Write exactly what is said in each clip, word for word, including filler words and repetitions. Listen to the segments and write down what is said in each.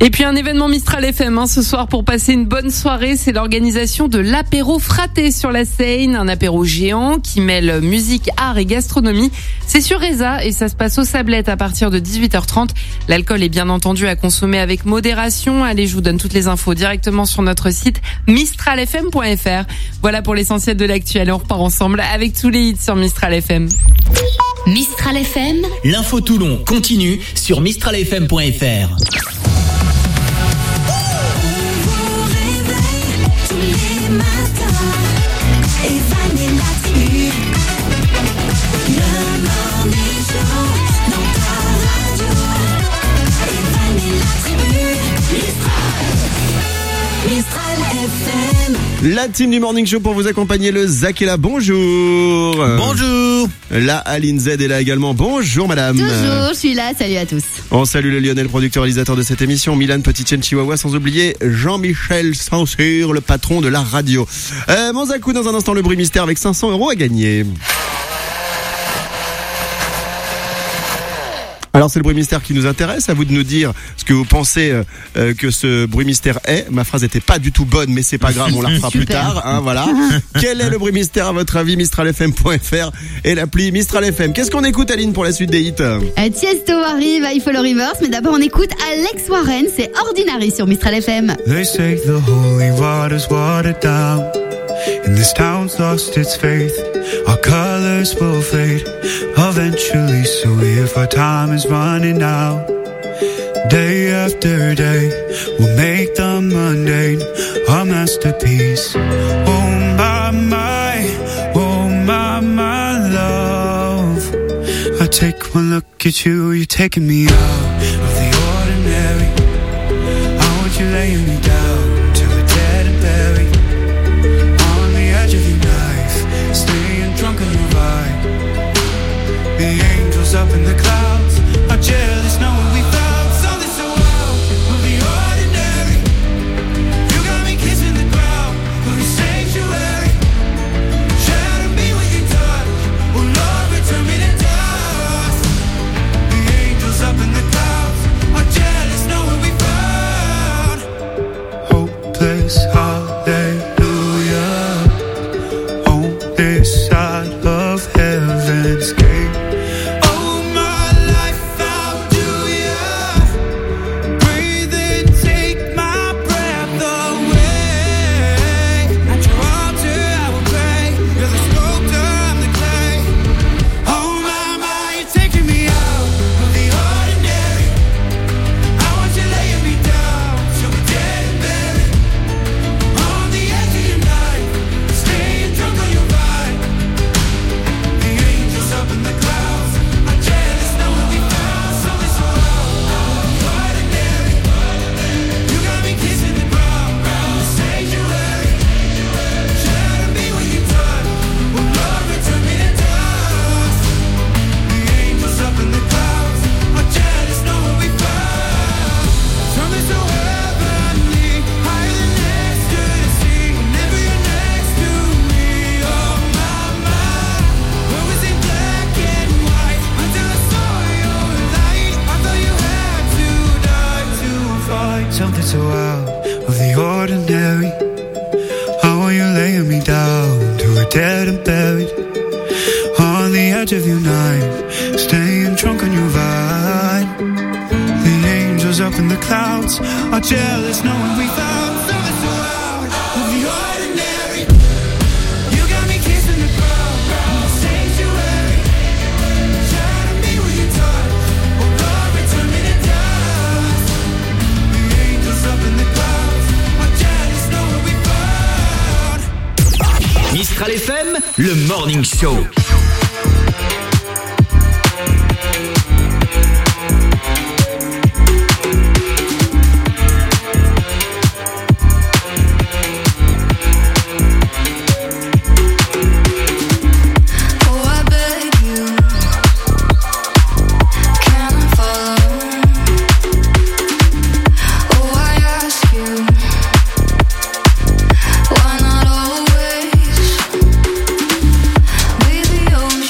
Et puis un événement Mistral F M hein, ce soir pour passer une bonne soirée, c'est l'organisation de l'apéro fraté sur la Seine, un apéro géant qui mêle musique, art et gastronomie. C'est sur Reza et ça se passe aux Sablettes à partir de dix-huit heures trente. L'alcool est bien entendu à consommer avec modération. Allez, je vous donne toutes les infos directement sur notre site mistral f m point f r. Voilà pour l'essentiel de l'actu. Allez, on repart ensemble avec tous les hits sur Mistral F M. Mistral F M, l'info Toulon continue sur mistral f m point f r. La team du Morning Show pour vous accompagner, le Zach est là, bonjour. Bonjour. La Aline Z est là également, bonjour madame. Toujours, je suis là, salut à tous. On salue le Lionel, producteur réalisateur de cette émission, Milan Petitchen Chihuahua, sans oublier Jean-Michel Sansur, le patron de la radio. Euh, mon Zacou, dans un instant, le bruit mystère avec cinq cents euros à gagner. Alors c'est le bruit mystère qui nous intéresse, à vous de nous dire ce que vous pensez euh, que ce bruit mystère est. Ma phrase était pas du tout bonne, mais c'est pas grave, on la refera plus tard. Hein, voilà. Quel est le bruit mystère à votre avis? mistral f m point f r et l'appli Mistral F M. Qu'est-ce qu'on écoute, Aline, pour la suite des hits? euh, Tiesto arrive, I Follow Rivers, mais d'abord on écoute Alex Warren, c'est Ordinary sur Mistral F M. They say the holy water's watered down, and this town's lost its faith. Our colors will fade eventually, so if our time is running out, day after day, we'll make the mundane our masterpiece. Oh my, my, oh my, my love, I take one look at you, you're taking me out of the ordinary. I want you laying me down till we're dead and buried. Drunk on your vibe. The angels up in the clouds are jealous knowing we found something so wild of the ordinary. You got me kissing the ground of the sanctuary. Shadow me when you touch. Oh Lord, return me to dust. The angels up in the clouds are jealous knowing we found hopeless hallelujah. This side of heaven's gate. Oh, my life, how do you breathe and take my breath away? At your altar I will pray. You're the sculptor, I'm the clay. Oh, my, my, you're taking me out of the ordinary. I want you laying me down till we're dead and buried. On the edge of your knife, staying drunk on your vibe. Up in the clouds, I'm jealous knowing we found something so ordinary. You got me kissing the ground, the sanctuary. Shadow me when you touch. Oh Lord, return me to dust. The angels up in the clouds are jealous knowing we found something so heavenly, higher than ecstasy. Whenever you're next to me, oh my, my, where was it? Something so out of the ordinary. How are you laying me down to a dead and buried? On the edge of your knife, staying drunk on your vibe. The angels up in the clouds are jealous knowing we found something so out of the ordinary. You got me kissing the ground, the sanctuary. Shadow me when you touch. Oh Lord, return me to dust. Up in the clouds, I'm jealous knowing we found. Mistral F M, le Morning Show. Why not always be the only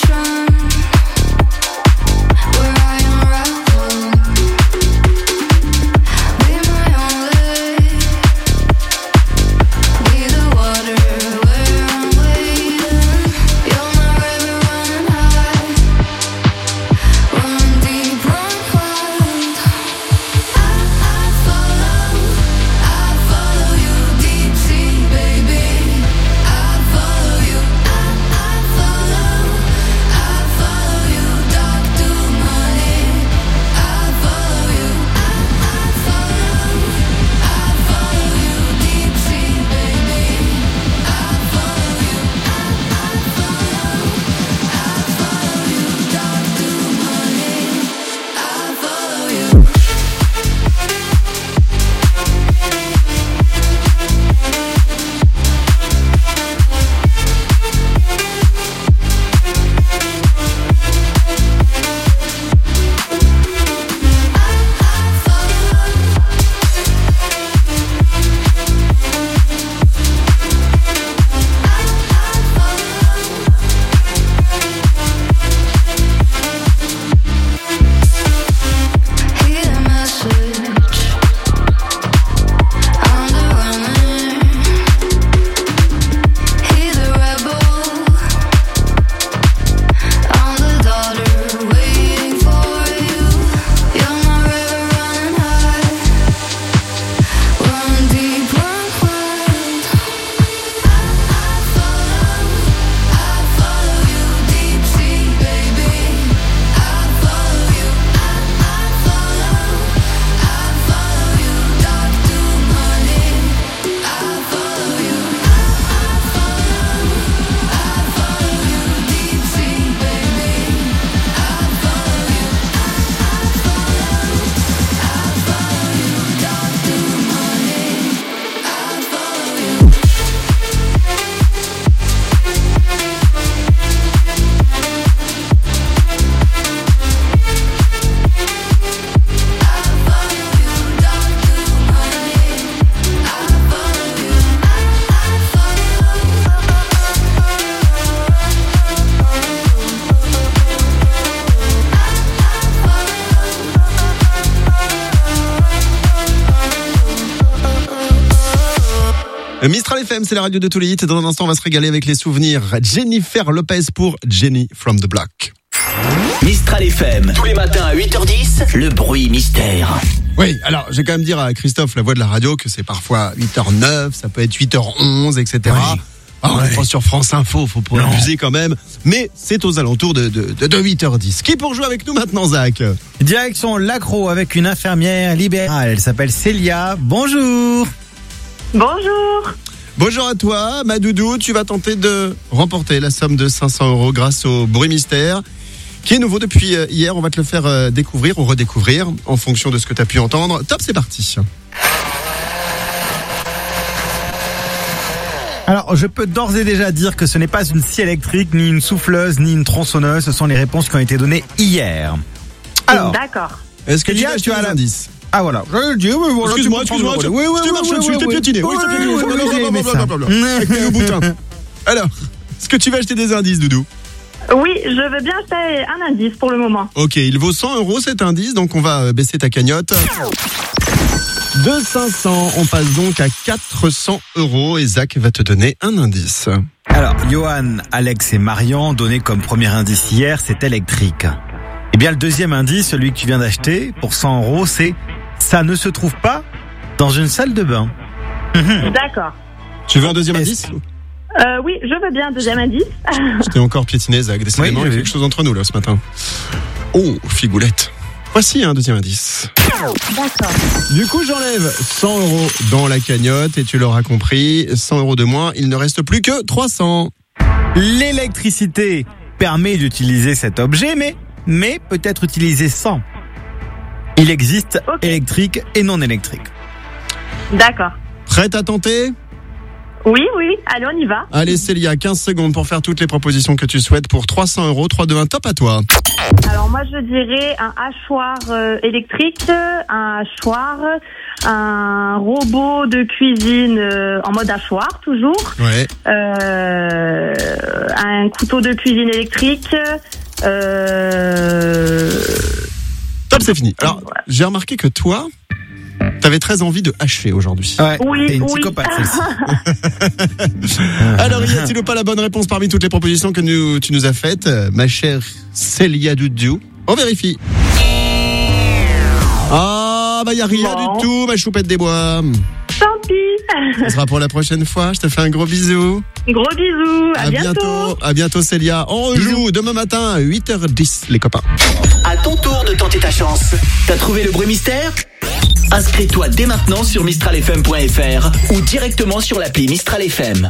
Mistral F M, c'est la radio de tous les hits. Dans un instant, on va se régaler avec les souvenirs. Jennifer Lopez pour Jenny from the Block. Mistral F M, tous les matins à huit heures dix, le bruit mystère. Oui, alors je vais quand même dire à Christophe, la voix de la radio, que c'est parfois huit heures neuf, ça peut être huit heures onze, et cetera. Oui. Ah, on est pas sur France Info, faut pas abuser quand même. Mais c'est aux alentours de, de, de, de huit heures dix. Qui pour jouer avec nous maintenant, Zach? Direction l'Accro avec une infirmière libérale. Elle s'appelle Célia. Bonjour. Bonjour. Bonjour à toi, ma doudou. Tu vas tenter de remporter la somme de cinq cents euros grâce au bruit mystère, qui est nouveau depuis hier. On va te le faire découvrir ou redécouvrir en fonction de ce que tu as pu entendre. Top, c'est parti. Alors, je peux d'ores et déjà dire que ce n'est pas une scie électrique, ni une souffleuse, ni une tronçonneuse. Ce sont les réponses qui ont été données hier. Alors, d'accord. Est-ce que Célia, tu as, tu as un indice? Ah voilà. Excuse-moi, excuse-moi. Tu marches dessus, je t'ai piétiné. Oui, je t'ai piétiné. Alors, est-ce que tu vas acheter des indices, Doudou? Oui, je veux bien acheter un indice pour le moment. Ok, il vaut cent euros cet indice, donc on va baisser ta cagnotte. De cinq cents, on passe donc à quatre cents euros et Zach va te donner un indice. Alors, Johan, Alex et Marion donnaient comme premier indice hier, c'est électrique. Eh bien, le deuxième indice, celui que tu viens d'acheter, pour cent euros, c'est ça ne se trouve pas dans une salle de bain. Mmh. D'accord. Tu veux un deuxième indice? euh, Oui, je veux bien un deuxième indice. Je t'ai encore piétiné, Zach. Décidément, oui, il y a quelque chose entre nous là ce matin. Oh, figoulette. Voici un deuxième indice. D'accord. Du coup, j'enlève cent euros dans la cagnotte et tu l'auras compris, cent euros de moins, il ne reste plus que trois cents. L'électricité permet d'utiliser cet objet, mais, mais peut être utilisé sans. Il existe okay. électrique et non électrique. D'accord. Prête à tenter ? Oui, oui, allez, on y va. Allez, Célia, quinze secondes pour faire toutes les propositions que tu souhaites pour trois cents euros. trois, deux, un, top à toi. Alors, moi, je dirais un hachoir euh, électrique, un hachoir, un robot de cuisine euh, en mode hachoir, toujours. Ouais. Euh, un couteau de cuisine électrique. Euh... Top, c'est fini. Alors, ouais. J'ai remarqué que toi... T'avais très envie de hacher aujourd'hui. Ouais, oui, t'es une oui. psychopathe, celle-ci. Alors, y a-t-il pas la bonne réponse parmi toutes les propositions que nous, tu nous as faites, ma chère Célia Doudou? On vérifie. Ah, bah y a rien bon. du tout, ma choupette des bois. Tant pis. Ça sera pour la prochaine fois. Je te fais un gros bisou. Gros bisous. À, à bientôt. bientôt. À bientôt, Célia. On rejoue demain matin à huit heures dix, les copains. À ton tour de tenter ta chance. T'as trouvé le bruit mystère? Inscris-toi dès maintenant sur mistral f m point f r ou directement sur l'appli Mistral F M.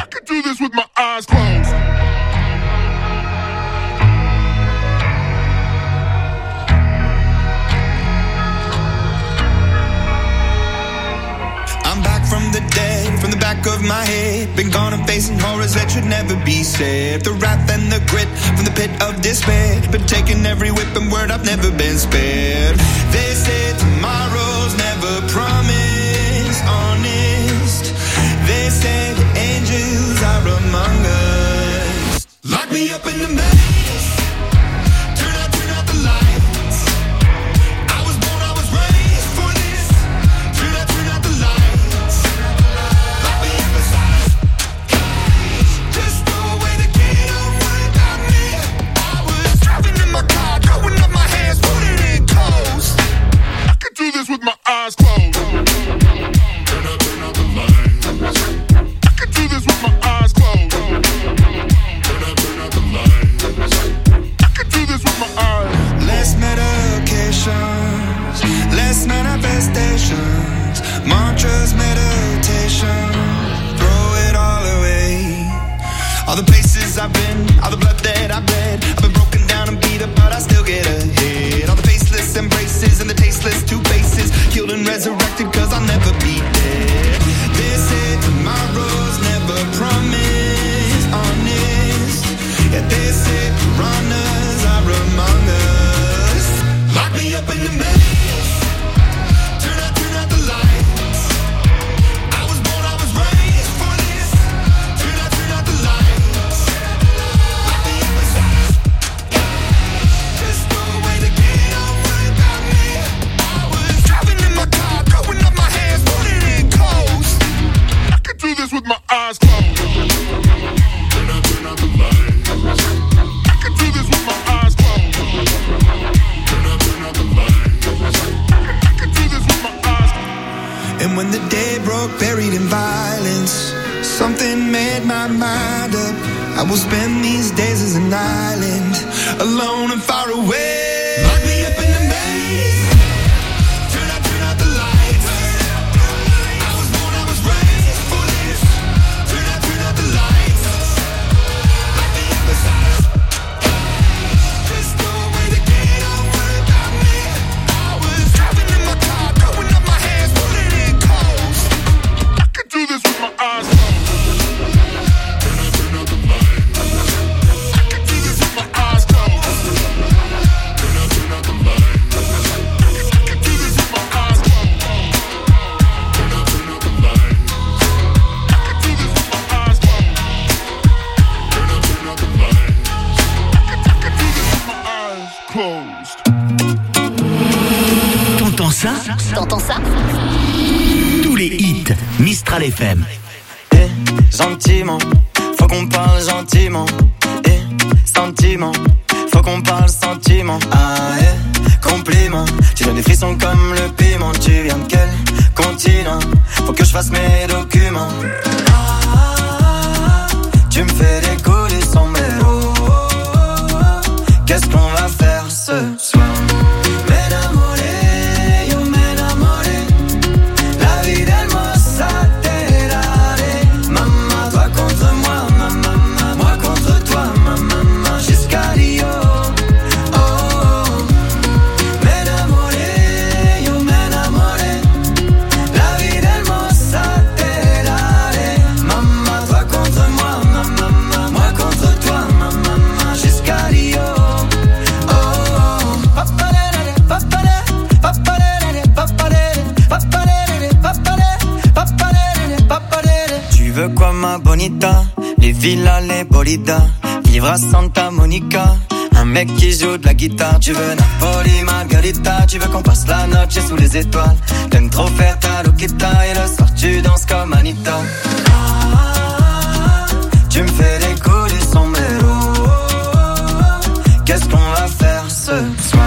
I'm back from the dead, from the back of my head. Been gone and facing horrors that should never be said. The wrath and the grit from the pit of despair. Been taking every whip and word, I've never been spared. They said tomorrow's never promised, honest. They said the angels are among us. Lock me up in the maze. Turn out, turn out the lights. I was born, I was raised for this. Turn out, turn out the lights. Lock me up inside. Just throw away the key, don't worry about me. I was driving in my car, throwing up my hands, putting it close. I could do this with my eyes closed. Turn out, turn out the lights. I could do this with my eyes closed. Turn out, turn out the lights. I could do this with my eyes. Less medications, less manifestations, mantras, meditation. Throw it all away. All the places I've been, all the blood that I've bled. I've been broken down and beat up, but I still get ahead. All the faceless embraces and the tasteless two faces, killed and resurrected, cause I'll never be dead. They said tomorrow's never promised, honest. Yeah, they said piranhas are among us. Lock me up in the maze. Turn out, turn out the lights. I was born, I was raised for this. Turn out, turn out the lights. Lock me up inside. Just throw away the key, don't worry about me. I was driving in my car, throwing up my hands, putting it close. I could do this with my eyes. And when the day broke, buried in violence, something made my mind up. I will spend these days as an island, alone and far away. Lock me up in the maze. Turn out, turn out the lights. I was born, I was raised for this. Turn out, turn out the lights. Lock me up inside. Just no way to get out, worry about me. I was driving in my car, throwing up my hands, pulling in cold. I could do this with my eyes closed. T'entends ça? T'entends ça? Tous les hits Mistral F M. Eh, gentiment, faut qu'on parle gentiment. Eh, sentiment, faut qu'on parle sentiment. Ah, eh, compliment, tu donnes des frissons comme le piment. Tu viens de quel continent? Faut que je fasse mes documents. Ah, tu me fais décoller son mélo. Qu'est-ce qu'on va faire ce soir? Quoi ma bonita, les villas, les bolidas, vivre à Santa Monica, un mec qui joue de la guitare. Tu veux Napoli, Margarita, tu veux qu'on passe la noche sous les étoiles. T'aimes trop faire ta loquita et le soir tu danses comme Anita. Ah, tu me fais décoller son mélo. Qu'est-ce qu'on va faire ce soir?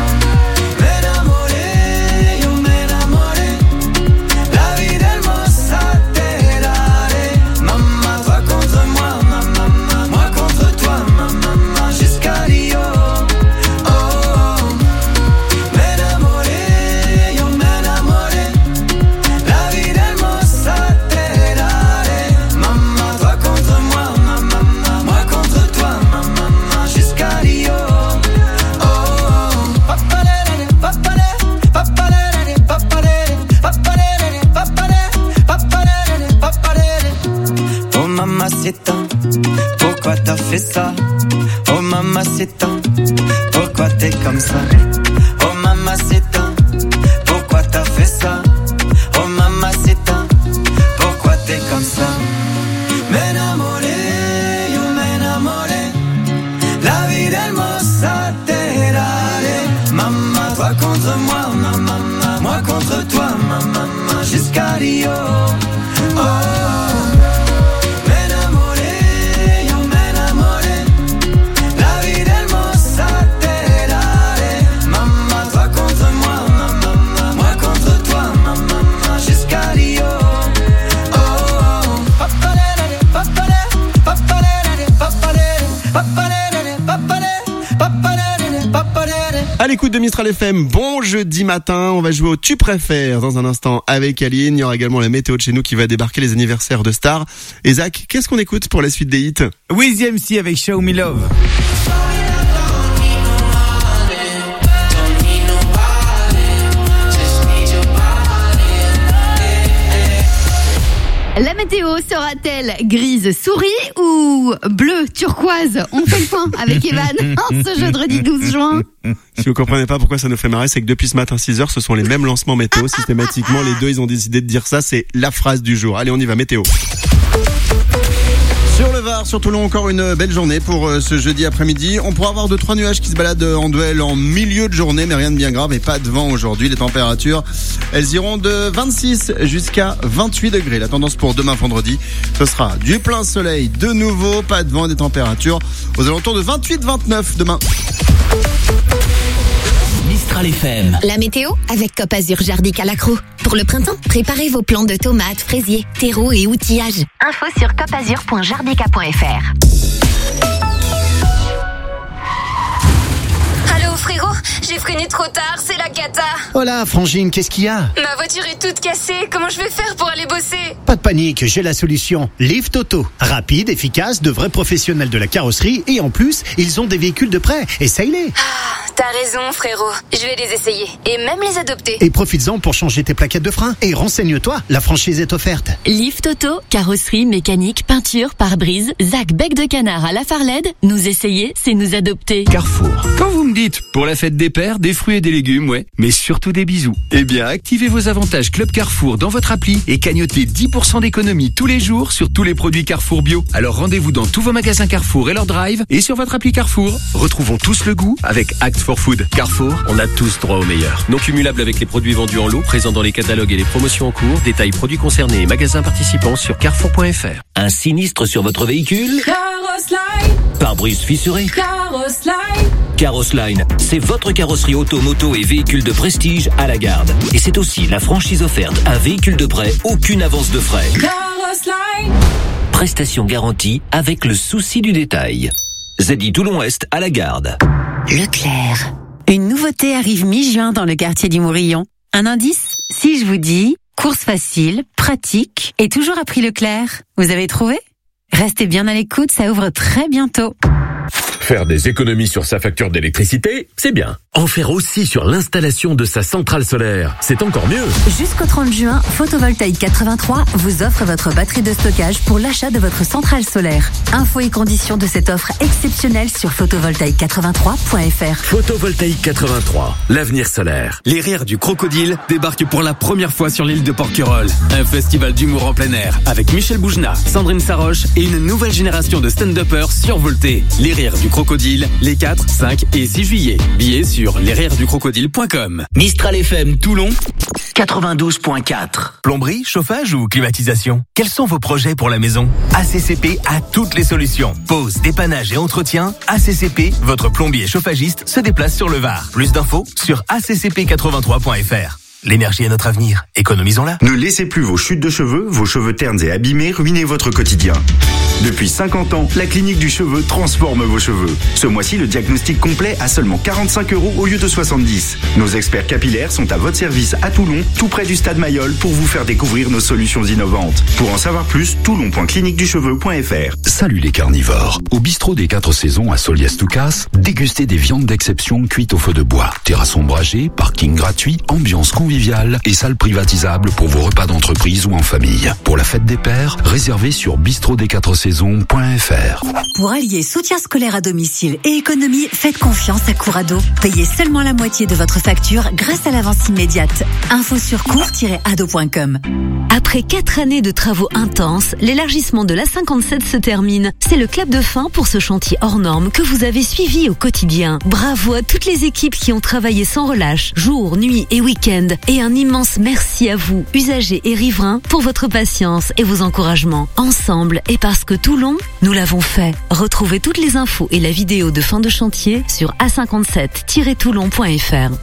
Pourquoi t'as fait ça? Oh mamacita, pourquoi t'es comme ça? Oh mamacita, pourquoi t'as fait ça? Oh mamacita, pourquoi t'es comme ça? M'enamoré, yo m'enamoré, la vie hermosa te daré. Maman, toi contre moi, maman, moi contre toi, maman, jusqu'à Rio. Oh. À l'écoute de Mistral F M, bon jeudi matin, on va jouer au Tu préfères dans un instant avec Aline. Il y aura également la météo de chez nous qui va débarquer, les anniversaires de stars. Et Zach, qu'est-ce qu'on écoute pour la suite des hits? Wiz M C avec Show Me Love. La météo sera-t-elle grise souris ou bleu turquoise? On fait le point avec Evan ce jeudi douze juin. Si vous comprenez pas pourquoi ça nous fait marrer, c'est que depuis ce matin six heures, ce sont les mêmes lancements météo. Systématiquement, les deux, ils ont décidé de dire ça. C'est la phrase du jour. Allez, on y va, météo. Sur le Var, sur Toulon, encore une belle journée pour ce jeudi après-midi. On pourra avoir deux trois nuages qui se baladent en duel en milieu de journée, mais rien de bien grave et pas de vent aujourd'hui. Les températures, elles iront de vingt-six jusqu'à vingt-huit degrés. La tendance pour demain vendredi, ce sera du plein soleil de nouveau, pas de vent, des températures aux alentours de vingt-huit vingt-neuf demain. Mistral Mistral F M. La météo avec Cop Azur Jardic à l'accro. Pour le printemps, préparez vos plants de tomates, fraisiers, terreaux et outillages. Info sur copazur point jardica point f r. Allô frérot, j'ai freiné trop tard, c'est la cata. Oh là, Frangine, qu'est-ce qu'il y a? Ma voiture est toute cassée, comment je vais faire pour aller bosser? Pas de panique, j'ai la solution. Lift Auto. Rapide, efficace, de vrais professionnels de la carrosserie et en plus, ils ont des véhicules de prêt. Essaye-les. Ah, t'as raison frérot, je vais les essayer et même les adopter. Et profites-en pour changer tes plaquettes de frein. Et renseigne-toi, la franchise est offerte. Lift Auto, carrosserie, mécanique, peinture, pare-brise, Zac bec de canard à la Farled. Nous essayer, c'est nous adopter. Carrefour. Quand vous me dites, pour la fête des pères, des fruits et des légumes, ouais, mais surtout des bisous. Eh bien, activez vos avantages Club Carrefour dans votre appli et cagnotez dix pour cent d'économie tous les jours sur tous les produits Carrefour bio. Alors rendez-vous dans tous vos magasins Carrefour et leur drive et sur votre appli Carrefour. Retrouvons tous le goût avec Act for Food. Carrefour, on a tous droit au meilleur. Non cumulable avec les produits vendus en lot, présents dans les catalogues et les promotions en cours. Détails produits concernés et magasins participants sur carrefour point f r. Un sinistre sur votre véhicule? Carrosline. Pare-brise fissuré? Carrosline. Carrosline, c'est votre carrosserie auto, moto et véhicule de prestige à la garde. Et c'est aussi la franchise offerte, un véhicule de prêt, aucune avance de frais. Carrosline. Prestation garantie avec le souci du détail. Z I Toulon-Est à la garde. Leclerc. Une nouveauté arrive mi-juin dans le quartier du Mourillon. Un indice? Si je vous dis course facile, pratique et toujours à prix Leclerc, vous avez trouvé? Restez bien à l'écoute, ça ouvre très bientôt. Faire des économies sur sa facture d'électricité, c'est bien. En faire aussi sur l'installation de sa centrale solaire, c'est encore mieux. Jusqu'au trente juin, Photovoltaïque quatre-vingt-trois vous offre votre batterie de stockage pour l'achat de votre centrale solaire. Infos et conditions de cette offre exceptionnelle sur photovoltaïque quatre-vingt-trois point f r. Photovoltaïque quatre-vingt-trois, l'avenir solaire. Les Rires du Crocodile débarquent pour la première fois sur l'île de Porquerolles. Un festival d'humour en plein air avec Michel Boujna, Sandrine Saroche et une nouvelle génération de stand-uppers survoltés. Les Rires du Crocodile, les quatre, cinq et six juillet. Billets sur les rires du crocodile point com. Mistral F M Toulon, quatre-vingt-douze point quatre. Plomberie, chauffage ou climatisation? Quels sont vos projets pour la maison? A C C P a toutes les solutions. Pose, dépannage et entretien. A C C P, votre plombier chauffagiste, se déplace sur le Var. Plus d'infos sur a c c p quatre-vingt-trois point f r. L'énergie est notre avenir. Économisons-la. Ne laissez plus vos chutes de cheveux, vos cheveux ternes et abîmés ruiner votre quotidien. Depuis cinquante ans, la clinique du cheveu transforme vos cheveux. Ce mois-ci, le diagnostic complet à seulement quarante-cinq euros au lieu de soixante-dix. Nos experts capillaires sont à votre service à Toulon, tout près du stade Mayol, pour vous faire découvrir nos solutions innovantes. Pour en savoir plus, toulon point clinique du cheveu point f r. Salut les carnivores. Au bistrot des quatre saisons à Solias-Toucas, dégustez des viandes d'exception cuites au feu de bois. Terrasse ombragée, parking gratuit, ambiance conviviale et salle privatisable pour vos repas d'entreprise ou en famille. Pour la fête des pères, réservez sur bistrot des quatre saisons point f r. Pour allier soutien scolaire à domicile et économie, faites confiance à Courado. Payez seulement la moitié de votre facture grâce à l'avance immédiate. Info sur cour tiret ado point com. Après quatre années de travaux intenses, l'élargissement de l'A cinquante-sept se termine. C'est le clap de fin pour ce chantier hors norme que vous avez suivi au quotidien. Bravo à toutes les équipes qui ont travaillé sans relâche, jour, nuit et week-end. Et un immense merci à vous, usagers et riverains, pour votre patience et vos encouragements. Ensemble, et parce que Toulon, nous l'avons fait. Retrouvez toutes les infos et la vidéo de fin de chantier sur a cinquante-sept tiret toulon point f r.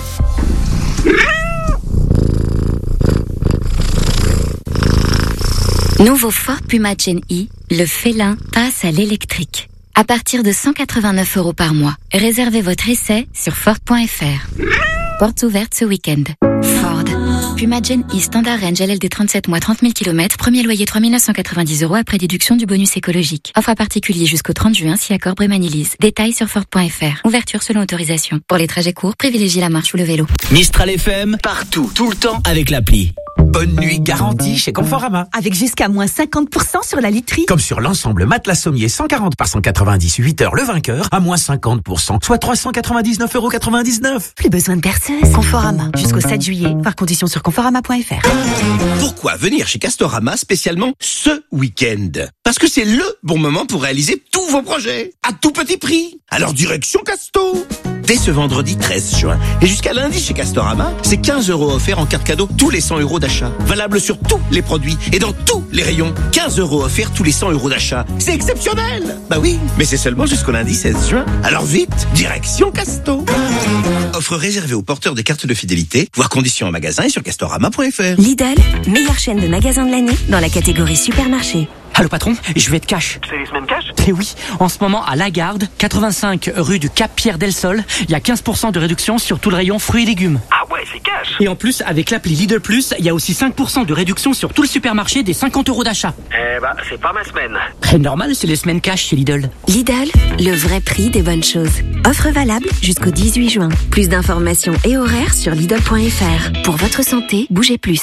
Nouveau Ford Puma Gen E, le félin passe à l'électrique. À partir de cent quatre-vingt-neuf euros par mois. Réservez votre essai sur ford point f r. Portes ouvertes ce week-end. Ford. Puma Gen E Standard Range L L D trente-sept mois trente mille kilomètres. Premier loyer trois mille neuf cent quatre-vingt-dix euros après déduction du bonus écologique. Offre à particulier jusqu'au trente juin si accord Brémanilise. Détails sur ford point f r. Ouverture selon autorisation. Pour les trajets courts, privilégiez la marche ou le vélo. Mistral F M, partout, tout le temps avec l'appli. Bonne nuit garantie chez Conforama. Avec jusqu'à moins cinquante pour cent sur la literie. Comme sur l'ensemble matelas sommier cent quarante par cent quatre-vingt-dix, huit heures le vainqueur, à moins cinquante pour cent, soit trois cent quatre-vingt-dix-neuf euros quatre-vingt-dix-neuf. Plus besoin de perceuse. Conforama, jusqu'au sept juillet, par condition sur conforama point f r. Pourquoi venir chez Castorama spécialement ce week-end? Parce que c'est le bon moment pour réaliser tous vos projets, à tout petit prix. Alors direction Casto. dès ce vendredi treize juin. Et jusqu'à lundi chez Castorama, c'est quinze euros offerts en carte cadeau tous les cent euros d'achat. Valable sur tous les produits et dans tous les rayons. quinze euros offerts tous les cent euros d'achat. C'est exceptionnel! Bah oui, mais c'est seulement jusqu'au lundi seize juin. Alors vite, direction Casto. Offre réservée aux porteurs des cartes de fidélité. Voir conditions en magasin et sur castorama point f r. Lidl, meilleure chaîne de magasins de l'année dans la catégorie supermarché. Allô patron, je vais être cash. C'est les semaines cash? Eh oui, en ce moment à Lagarde, quatre-vingt-cinq rue du Cap Pierre del Sol, il y a quinze pour cent de réduction sur tout le rayon fruits et légumes. Ah ouais, c'est cash. Et en plus, avec l'appli Lidl Plus, il y a aussi cinq pour cent de réduction sur tout le supermarché des cinquante euros d'achat. Eh bah, c'est pas ma semaine. C'est normal, c'est les semaines cash chez Lidl. Lidl, le vrai prix des bonnes choses. Offre valable jusqu'au dix-huit juin. Plus d'informations et horaires sur Lidl point f r. Pour votre santé, bougez plus.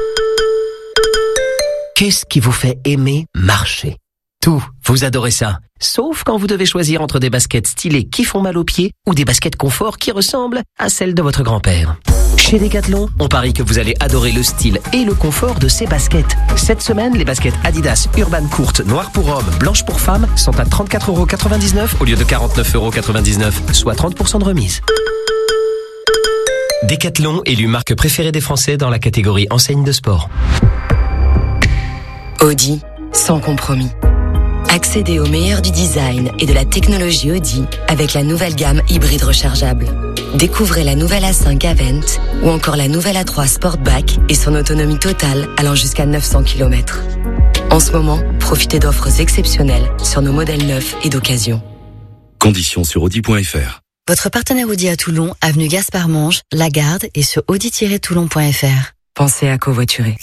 Qu'est-ce qui vous fait aimer marcher? Tout, vous adorez ça. Sauf quand vous devez choisir entre des baskets stylées qui font mal aux pieds ou des baskets confort qui ressemblent à celles de votre grand-père. Chez Decathlon, on parie que vous allez adorer le style et le confort de ces baskets. Cette semaine, les baskets Adidas Urban courtes, noires pour hommes, blanches pour femmes sont à trente-quatre euros quatre-vingt-dix-neuf au lieu de quarante-neuf euros quatre-vingt-dix-neuf, soit trente pour cent de remise. Decathlon, élu marque préférée des Français dans la catégorie enseigne de sport. Audi, sans compromis. Accédez au meilleur du design et de la technologie Audi avec la nouvelle gamme hybride rechargeable. Découvrez la nouvelle A cinq Avent ou encore la nouvelle A trois Sportback et son autonomie totale allant jusqu'à neuf cents kilomètres. En ce moment, profitez d'offres exceptionnelles sur nos modèles neufs et d'occasion. Conditions sur audi point f r. Votre partenaire Audi à Toulon, avenue Gaspard Monge, Lagarde et sur audi tiret toulon point f r. Pensez à covoiturer.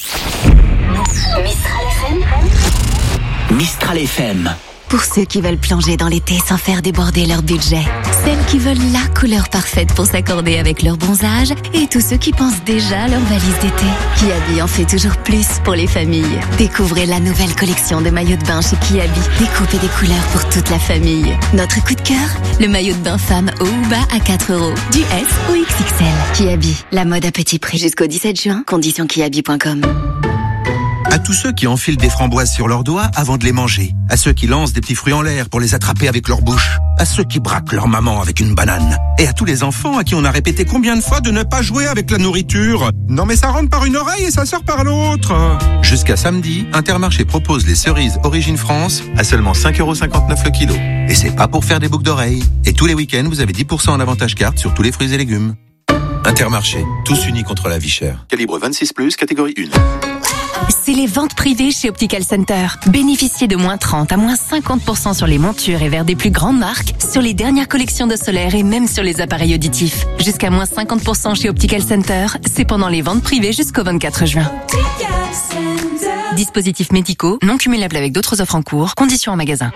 Mistral F M. Pour ceux qui veulent plonger dans l'été sans faire déborder leur budget. Celles qui veulent la couleur parfaite pour s'accorder avec leur bronzage. Et tous ceux qui pensent déjà à leur valise d'été. Kiabi en fait toujours plus pour les familles. Découvrez la nouvelle collection de maillots de bain chez Kiabi. Découpez des couleurs pour toute la famille. Notre coup de cœur, le maillot de bain femme haut ou bas à quatre euros. Du S ou X X L. Kiabi, la mode à petit prix. Jusqu'au dix-sept juin, conditions kiabi point com. À tous ceux qui enfilent des framboises sur leurs doigts avant de les manger. À ceux qui lancent des petits fruits en l'air pour les attraper avec leur bouche. À ceux qui braquent leur maman avec une banane. Et à tous les enfants à qui on a répété combien de fois de ne pas jouer avec la nourriture. Non mais ça rentre par une oreille et ça sort par l'autre. Jusqu'à samedi, Intermarché propose les cerises Origine France à seulement cinq euros cinquante-neuf le kilo. Et c'est pas pour faire des boucles d'oreilles. Et tous les week-ends, vous avez dix pour cent en avantage carte sur tous les fruits et légumes. Intermarché, tous unis contre la vie chère. Calibre vingt-six plus, catégorie un. C'est les ventes privées chez Optical Center. Bénéficiez de moins trente à moins cinquante pour cent sur les montures et verres des plus grandes marques, sur les dernières collections de solaire et même sur les appareils auditifs. Jusqu'à moins cinquante pour cent chez Optical Center, c'est pendant les ventes privées jusqu'au vingt-quatre juin. Dispositifs médicaux, non cumulables avec d'autres offres en cours, conditions en magasin.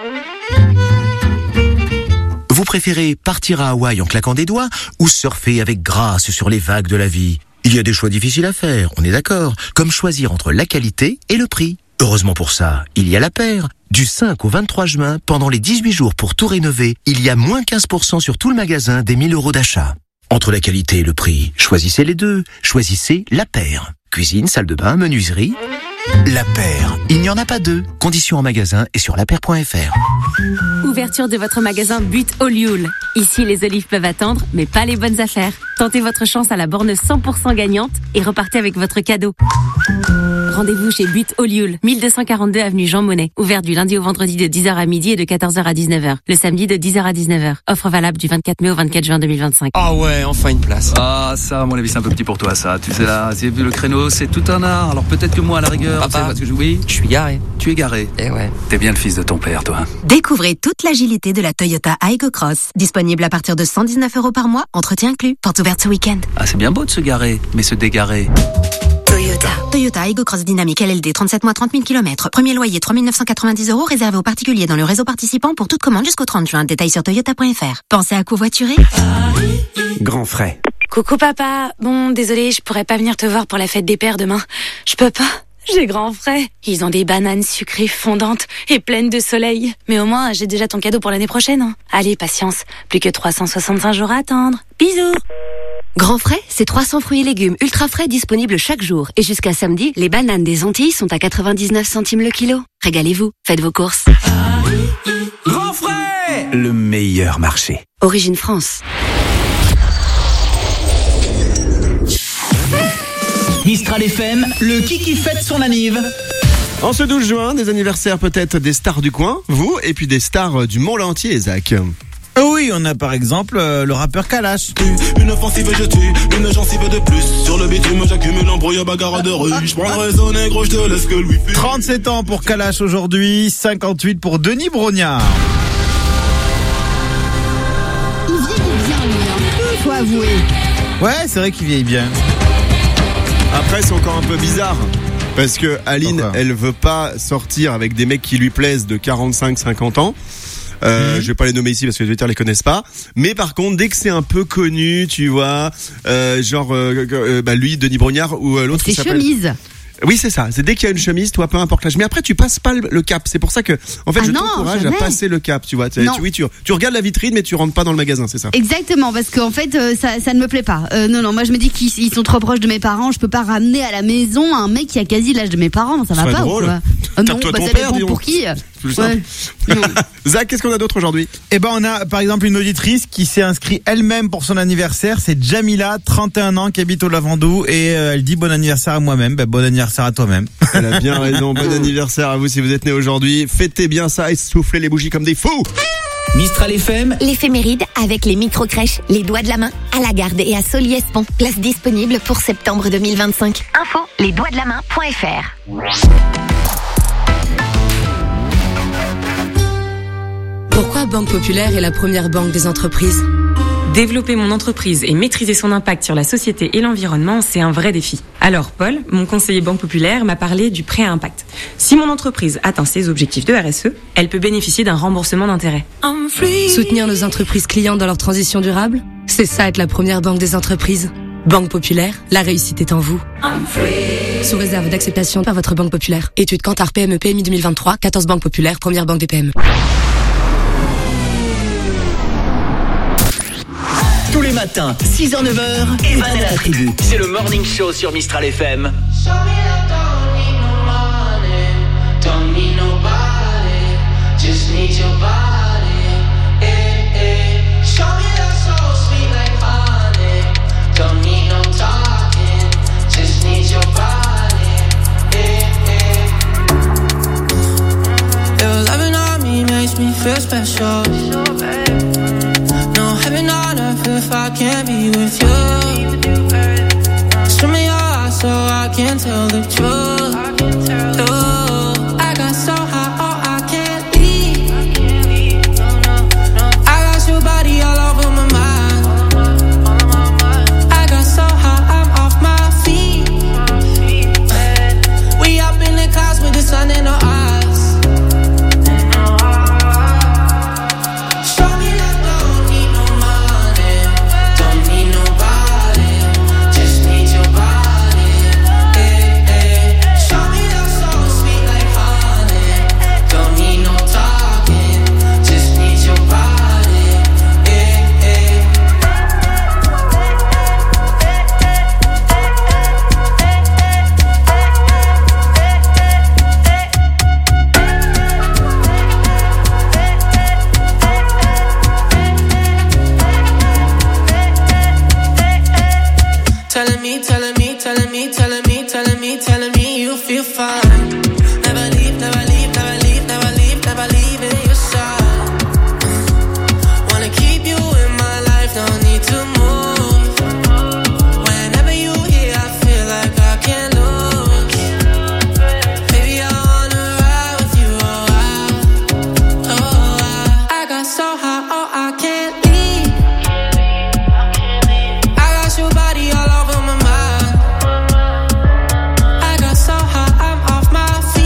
Vous préférez partir à Hawaï en claquant des doigts ou surfer avec grâce sur les vagues de la vie? Il y a des choix difficiles à faire, on est d'accord, comme choisir entre la qualité et le prix. Heureusement pour ça, il y a La Paire. Du cinq au vingt-trois juin, pendant les dix-huit jours pour tout rénover, il y a moins quinze pour cent sur tout le magasin des mille euros d'achat. Entre la qualité et le prix, choisissez les deux. Choisissez La Paire. Cuisine, salle de bain, menuiserie. La Paire, il n'y en a pas deux. Conditions en magasin et sur la paire point f r. Ouverture de votre magasin But Olioul. Ici, les olives peuvent attendre, mais pas les bonnes affaires. Tentez votre chance à la borne cent pour cent gagnante et repartez avec votre cadeau. Rendez-vous chez But Olioul, mille deux cent quarante-deux avenue Jean Monnet. Ouvert du lundi au vendredi de dix heures à midi et de quatorze heures à dix-neuf heures. Le samedi de dix heures à dix-neuf heures. Offre valable du vingt-quatre mai au vingt-quatre juin deux mille vingt-cinq. Ah ouais, enfin une place. Ah ça, à mon avis, c'est un peu petit pour toi ça. Tu sais là, j'ai vu le créneau, c'est tout un art. Alors peut-être que moi à la rigueur, Papa, tu sais, parce que je... oui, je suis garé. Tu es garé. Eh ouais. T'es bien le fils de ton père, toi. Découvrez toute l'agilité de la Toyota Aygo Cross. Disponible à partir de cent dix-neuf euros par mois, entretien inclus. Porte ouverte ce week-end. Ah c'est bien beau de se garer, mais se dégarer. Toyota. Toyota Aygo Cross Dynamique L L D, trente-sept mois, trente mille kilomètres. Premier loyer, trois mille neuf cent quatre-vingt-dix euros, réservé aux particuliers dans le réseau participant pour toute commande jusqu'au trente juin. Détails sur toyota point f r. Pensez à covoiturer. Grand frais. Coucou papa. Bon, désolé, je pourrais pas venir te voir pour la fête des pères demain. Je peux pas. J'ai grand frais. Ils ont des bananes sucrées fondantes et pleines de soleil. Mais au moins, j'ai déjà ton cadeau pour l'année prochaine. Hein. Allez, patience. Plus que trois cent soixante-cinq jours à attendre. Bisous. Grand frais, c'est trois cents fruits et légumes ultra frais disponibles chaque jour. Et jusqu'à samedi, les bananes des Antilles sont à quatre-vingt-dix-neuf centimes le kilo. Régalez-vous, faites vos courses. Grand frais, le meilleur marché. Origine France. Mistral F M, le Kiki fête son anniv. En ce douze juin, des anniversaires peut-être des stars du coin, vous, et puis des stars du monde entier, Zach. Oui, on a par exemple euh, le rappeur Kalash. Une offensive je tue, une gencive de plus. Sur le bitume j'accumule embrouille, bagarre de rue. Je prends le réseau négro, je te laisse que lui. trente-sept ans pour Kalash aujourd'hui, cinquante-huit pour Denis Brognard. Il vieillit bien lui, hein. Faut avouer. Ouais, c'est vrai qu'il vieillit bien. Après, c'est encore un peu bizarre. Parce que Aline, Pourquoi elle veut pas sortir avec des mecs qui lui plaisent de quarante-cinq cinquante ans. Euh, mmh. Je vais pas les nommer ici parce que les auditeurs les connaissent pas. Mais par contre, dès que c'est un peu connu, tu vois, euh, genre, euh, euh, bah lui, Denis Brognard ou euh, l'autre qui s'appelle... chemises. Oui, c'est ça. C'est dès qu'il y a une chemise, toi, peu importe l'âge. Mais après, tu passes pas le, le cap. C'est pour ça que, en fait, ah je non, t'encourage jamais. à passer le cap. Tu vois, tu, tu, oui, tu, tu regardes la vitrine, mais tu rentres pas dans le magasin, c'est ça. Exactement, parce qu'en fait, euh, ça, ça ne me plaît pas. Euh, non, non, moi je me dis qu'ils ils sont trop proches de mes parents. Je peux pas ramener à la maison un mec qui a quasi l'âge de mes parents. Ça va pas. Drôle. Ou quoi euh, non, toi bah, ton ça père, dépend pour qui. Ouais. Zach, qu'est-ce qu'on a d'autre aujourd'hui? Eh ben, on a par exemple une auditrice qui s'est inscrite elle-même pour son anniversaire. C'est Jamila, trente et un ans, qui habite au Lavandou, et euh, elle dit bon anniversaire à moi-même. Ben, bon anniversaire à toi-même. Elle a bien raison. Bon anniversaire à vous si vous êtes né aujourd'hui. Fêtez bien ça et soufflez les bougies comme des fous. Mistral F M, l'éphéméride avec les micro-crèches, les doigts de la main, à la Garde et à Soliespont. Place disponible pour septembre deux mille vingt-cinq. Info, les doigts de la main point f r. Pourquoi Banque Populaire est la première banque des entreprises ? Développer mon entreprise et maîtriser son impact sur la société et l'environnement, c'est un vrai défi. Alors Paul, mon conseiller Banque Populaire, m'a parlé du prêt à impact. Si mon entreprise atteint ses objectifs de R S E, elle peut bénéficier d'un remboursement d'intérêt. Soutenir nos entreprises clientes dans leur transition durable, c'est ça être la première banque des entreprises. Banque Populaire, la réussite est en vous. Sous réserve d'acceptation par votre Banque Populaire. Étude Kantar P M E P M I deux mille vingt-trois, quatorze Banque Populaire, première banque des P M E. Tous les matins, six heures neuf heures, Evan et la tribu. C'est le Morning Show sur Mistral F M. If I can't be with you, show me your eyes so I can tell the truth. Ooh, I got so high, oh I can't leave. I got your body all over my mind. I got so high, I'm off my feet. We up in the clouds with the sun in our eyes. My feet.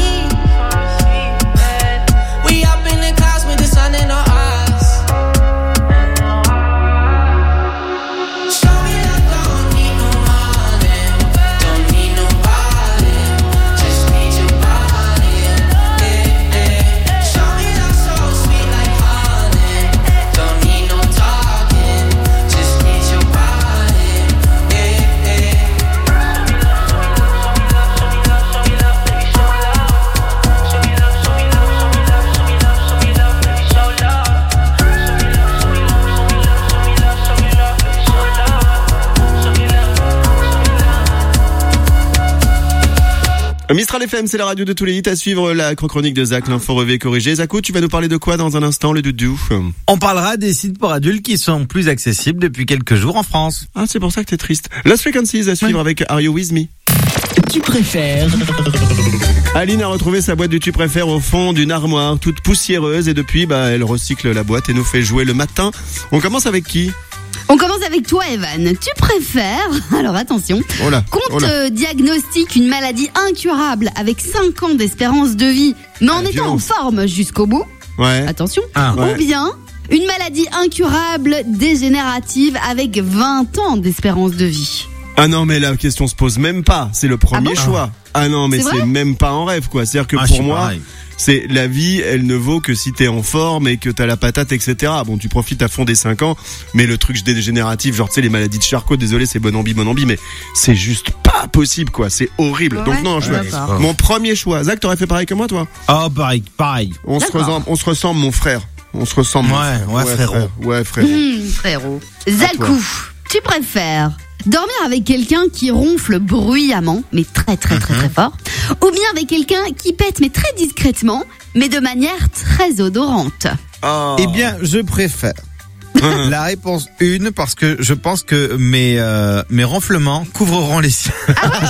Mistral F M, c'est la radio de tous les hits. À suivre la chronique de Zach, l'info revue corrigée. Zachou, tu vas nous parler de quoi dans un instant, le doudou? On parlera des sites pour adultes qui sont plus accessibles depuis quelques jours en France. Ah, c'est pour ça que t'es triste. Lost Frequencies à suivre oui. avec Are You With Me? Tu préfères? Aline a retrouvé sa boîte du Tu préfères au fond d'une armoire toute poussiéreuse et depuis, bah, elle recycle la boîte et nous fait jouer le matin. On commence avec qui? On commence avec toi, Evan. Tu préfères, alors attention, oh là, qu'on oh là. te diagnostique une maladie incurable avec cinq ans d'espérance de vie, mais en ah, étant violence. en forme jusqu'au bout. Ouais. Attention. Ah, ouais. Ou bien une maladie incurable dégénérative avec vingt ans d'espérance de vie. Ah non, mais la question se pose même pas. C'est le premier ah bon choix. Ah non, mais c'est, c'est même pas en rêve, quoi. C'est-à-dire que ah, pour moi, pareil. c'est la vie, elle ne vaut que si t'es en forme et que t'as la patate, et cetera. Bon, tu profites à fond des cinq ans, mais le truc dégénératif, genre tu sais les maladies de Charcot, désolé, c'est bon ambi, bon ambi, mais c'est juste pas possible, quoi. C'est horrible. Ouais, Donc non, je ouais, veux... mon premier choix. Zach, t'aurais fait pareil que moi, toi? Oh, pareil, pareil. On se ressemble, on se ressemble, mon frère. On se ressemble. Ouais, ouais, ouais, frérot. Frère. Ouais, frérot. Mmh, frérot. Zachou, tu préfères dormir avec quelqu'un qui ronfle bruyamment, mais très très très très fort, ou bien avec quelqu'un qui pète mais très discrètement, mais de manière très odorante? Oh. Eh bien, je préfère la réponse une parce que je pense que mes euh, mes ronflements couvriront les siens.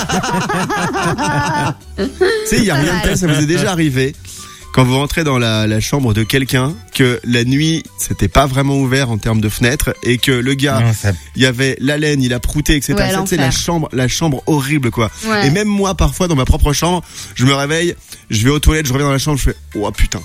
Tu sais, il y a rien de tel, ça vous est déjà arrivé quand vous rentrez dans la, la chambre de quelqu'un, que la nuit, c'était pas vraiment ouvert en termes de fenêtre, et que le gars, Non, ça- il y avait la laine, il a prouté, et cetera. Ouais, Ça, c'est la l'enfer. chambre, la chambre horrible, quoi. Ouais. Et même moi, parfois, dans ma propre chambre, je me réveille, je vais aux toilettes, je reviens dans la chambre, je fais, oh putain.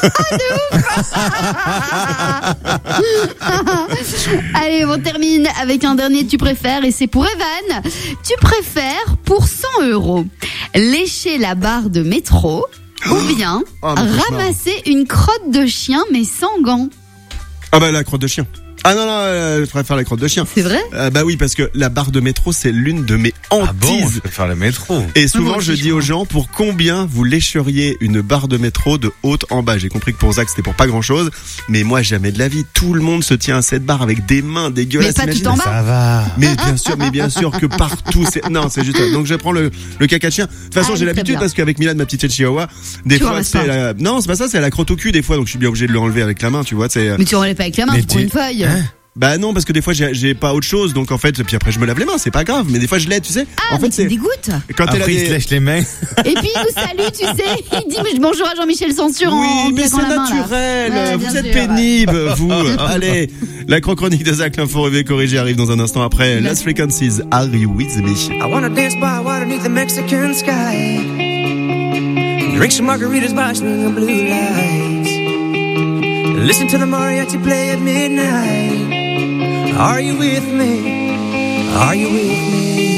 Allez, on termine avec un dernier tu préfères, et c'est pour Evan. Tu préfères pour cent euros lécher la barre de métro, ou bien Oh, mais cauchemar. ramasser une crotte de chien mais sans gants? Ah bah, la crotte de chien. Ah non, non, euh, je préfère la crotte de chien. C'est vrai? Euh, bah oui, parce que la barre de métro, c'est l'une de mes Ah bon, hantises. je préfère le métro. Et souvent, Moi aussi, je je dis aux crois. gens, pour combien vous lécheriez une barre de métro de haut en bas? J'ai compris que pour Zach, c'était pour pas grand chose. Mais moi, jamais de la vie. Tout le monde se tient à cette barre avec des mains dégueulasses. Mais pas tout imagine. en bas. Ça va. Mais bien sûr, mais bien sûr que partout, c'est, non, c'est juste, donc je prends le, le caca de chien. De toute façon, Ah, j'ai très l'habitude bien. parce qu'avec Milan, ma petite chihuahua, des Tu fois, ramasses c'est pas. la, non, c'est pas ça, c'est à la crotte au cul des fois, donc je suis bien obligé de l'enlever avec la main, tu vois, c'est, Mais tu relèves pas avec la main, Mais tu prends tu- une feuille. Hein bah non, parce que des fois, j'ai, j'ai pas autre chose, donc en fait, puis après, je me lave les mains, c'est pas grave, mais des fois, je l'aide, tu sais. Ah, en mais fait, tu c'est, me dégoûtes. quand elle a Après, il se des, lèche les mains. Et puis il nous salue, tu sais. Il dit mais bonjour à Jean-Michel Censure en oui, mais claquant c'est la main, là. naturel. Ouais, vous bien êtes sûr. pénible, vous. Allez, la chronique de Zach, l'info rêvé corrigé arrive dans un instant après. Lost Frequencies, Are You With Me? I wanna dance by water beneath the Mexican sky. Drink some margaritas by swinging blue lights. Listen to the mariachi play at midnight. Are you with me? Are you with me?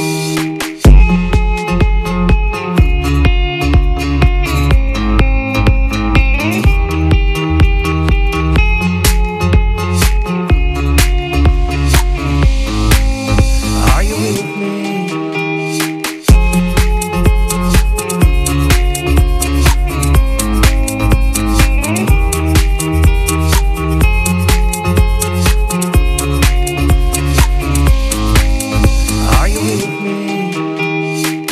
Are you with me? Are you with me?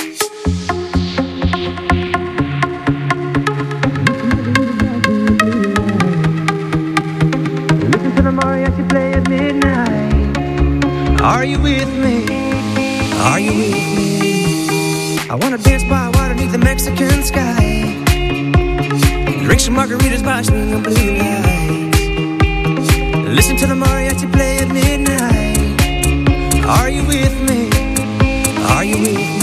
Listen to the mariachi play at midnight. Are you with me? Are you with me? I wanna dance by water beneath the Mexican sky. Drink some margaritas by swinging blue lights. Listen to the mariachi play at midnight. Are you with me? Are you with me?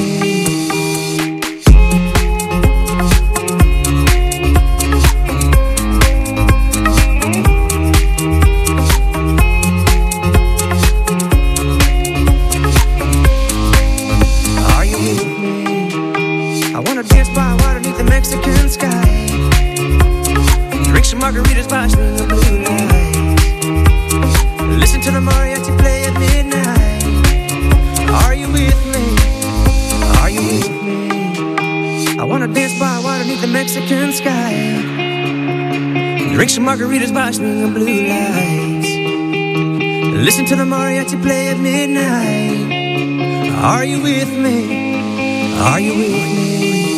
Are you with me? I wanna dance by water beneath the Mexican sky. Drink some margaritas by swinging blue lights. Listen to the mariachi play at midnight. Are you with me? Are you with me? I wanna dance by water beneath the Mexican sky. Drink some margaritas by swinging blue lights. Listen to the mariachi play at midnight. Are you with me? Are you with me?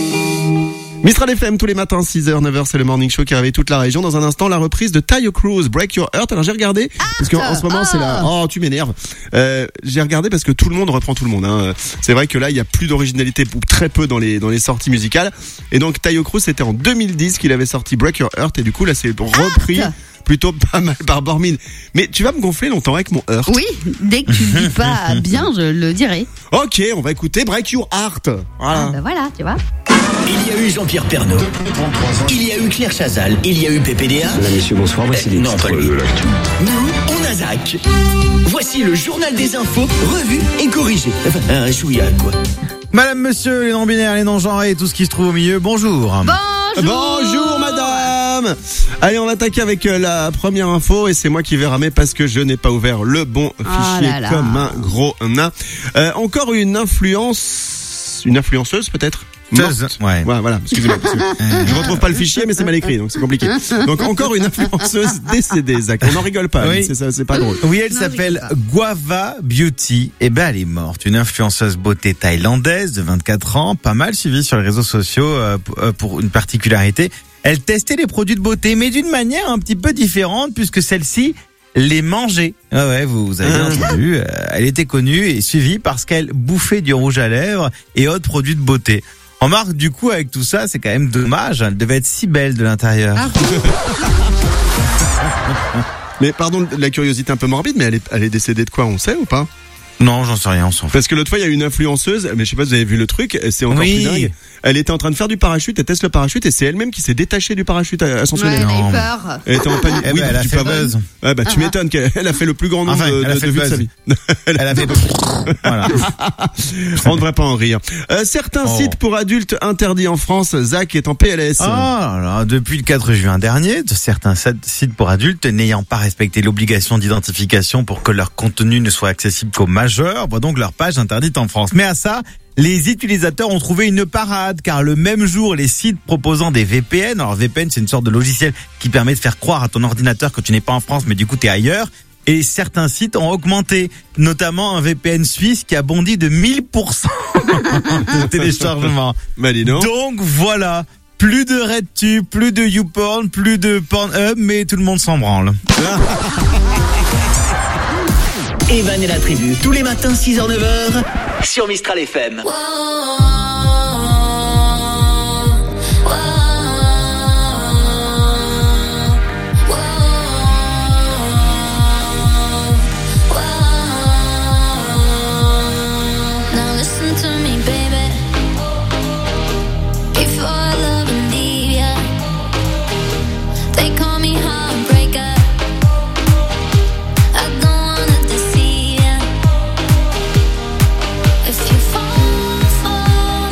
Mistral F M tous les matins, six heures, neuf heures, c'est le morning show qui réveille toute la région. Dans un instant, la reprise de Taio Cruz, Break Your Heart. Alors j'ai regardé, parce qu'en en ce moment, oh. c'est la... Oh, tu m'énerves. Euh, j'ai regardé parce que tout le monde reprend tout le monde. Hein. C'est vrai que là, il y a plus d'originalité, ou très peu dans les dans les sorties musicales. Et donc, Taio Cruz, c'était en deux mille dix qu'il avait sorti Break Your Heart. Et du coup, là, c'est repris... Heart. Plutôt pas mal par Bormin. Mais tu vas me gonfler longtemps avec mon heurt. Oui, dès que tu le dis pas bien, je le dirai. Ok, on va écouter Break Your Heart. Voilà. Ah bah voilà, tu vois. Il y a eu Jean-Pierre Pernaut. Il y a eu Claire Chazal. Il y a eu P P D A. Là, messieurs, bonsoir. Voici euh, les non, titres pas lui. de l'actu. Nous, on a Zach. Voici le journal des infos, revu et corrigé. Enfin, un chouïa, quoi. Madame, monsieur, les non-binaires, les non-genrés et tout ce qui se trouve au milieu, bonjour. Bonjour. Bonjour, madame. Allez, on va attaquer avec la première info et c'est moi qui vais ramer parce que je n'ai pas ouvert le bon oh fichier là là. comme un gros nain. Euh, encore une influence, une influenceuse peut-être? Morte. Ouais. ouais, voilà, excusez-moi. Je retrouve pas le fichier, mais c'est mal écrit, donc c'est compliqué. Donc encore une influenceuse décédée, Zach. On n'en rigole pas, oui. c'est ça, c'est pas drôle. Oui, elle non, s'appelle Guava Beauty. Et ben, elle est morte. Une influenceuse beauté thaïlandaise de vingt-quatre ans, pas mal suivie sur les réseaux sociaux euh, pour une particularité. Elle testait les produits de beauté, mais d'une manière un petit peu différente, puisque celle-ci les mangeait. Ah ouais, vous avez bien entendu. Euh, elle était connue et suivie parce qu'elle bouffait du rouge à lèvres et autres produits de beauté. On remarque du coup avec tout ça, c'est quand même dommage. Elle devait être si belle de l'intérieur. Ah. Mais pardon, la curiosité un peu morbide, mais elle est, elle est décédée de quoi, on sait ou pas? Non, j'en sais rien, on s'en fout. Parce que l'autre fois, il y a une influenceuse, mais je sais pas si vous avez vu le truc, c'est encore oui. plus dingue. Elle était en train de faire du parachute, elle teste le parachute et c'est elle-même qui s'est détachée du parachute ascensionnel. Ouais, elle a eu peur. Elle était en panique. Eh oui, ben, elle a fait buzz. Ouais, bah, tu m'étonnes qu'elle a fait le plus grand nombre enfin, de, de, de vues de sa vie. Elle a fait voilà. On ne devrait pas en rire. Euh, certains oh. sites pour adultes interdits en France, Zach est en P L S. Oh là, depuis le quatre juin dernier, de certains sites pour adultes n'ayant pas respecté l'obligation d'identification pour que leur contenu ne soit accessible qu'aux majeurs, voient donc leur page interdite en France. Mais à ça, les utilisateurs ont trouvé une parade, car le même jour, les sites proposant des V P N, alors V P N c'est une sorte de logiciel qui permet de faire croire à ton ordinateur que tu n'es pas en France mais du coup tu es ailleurs, et certains sites ont augmenté, notamment un V P N suisse qui a bondi de mille pour cent de téléchargement. Bah, dis donc. Donc voilà, plus de RedTube, plus de YouPorn, plus de Pornhub, mais tout le monde s'en branle. Evan et la tribu, tous les matins six heures neuf heures sur Mistral F M. Wow. If you fall, fall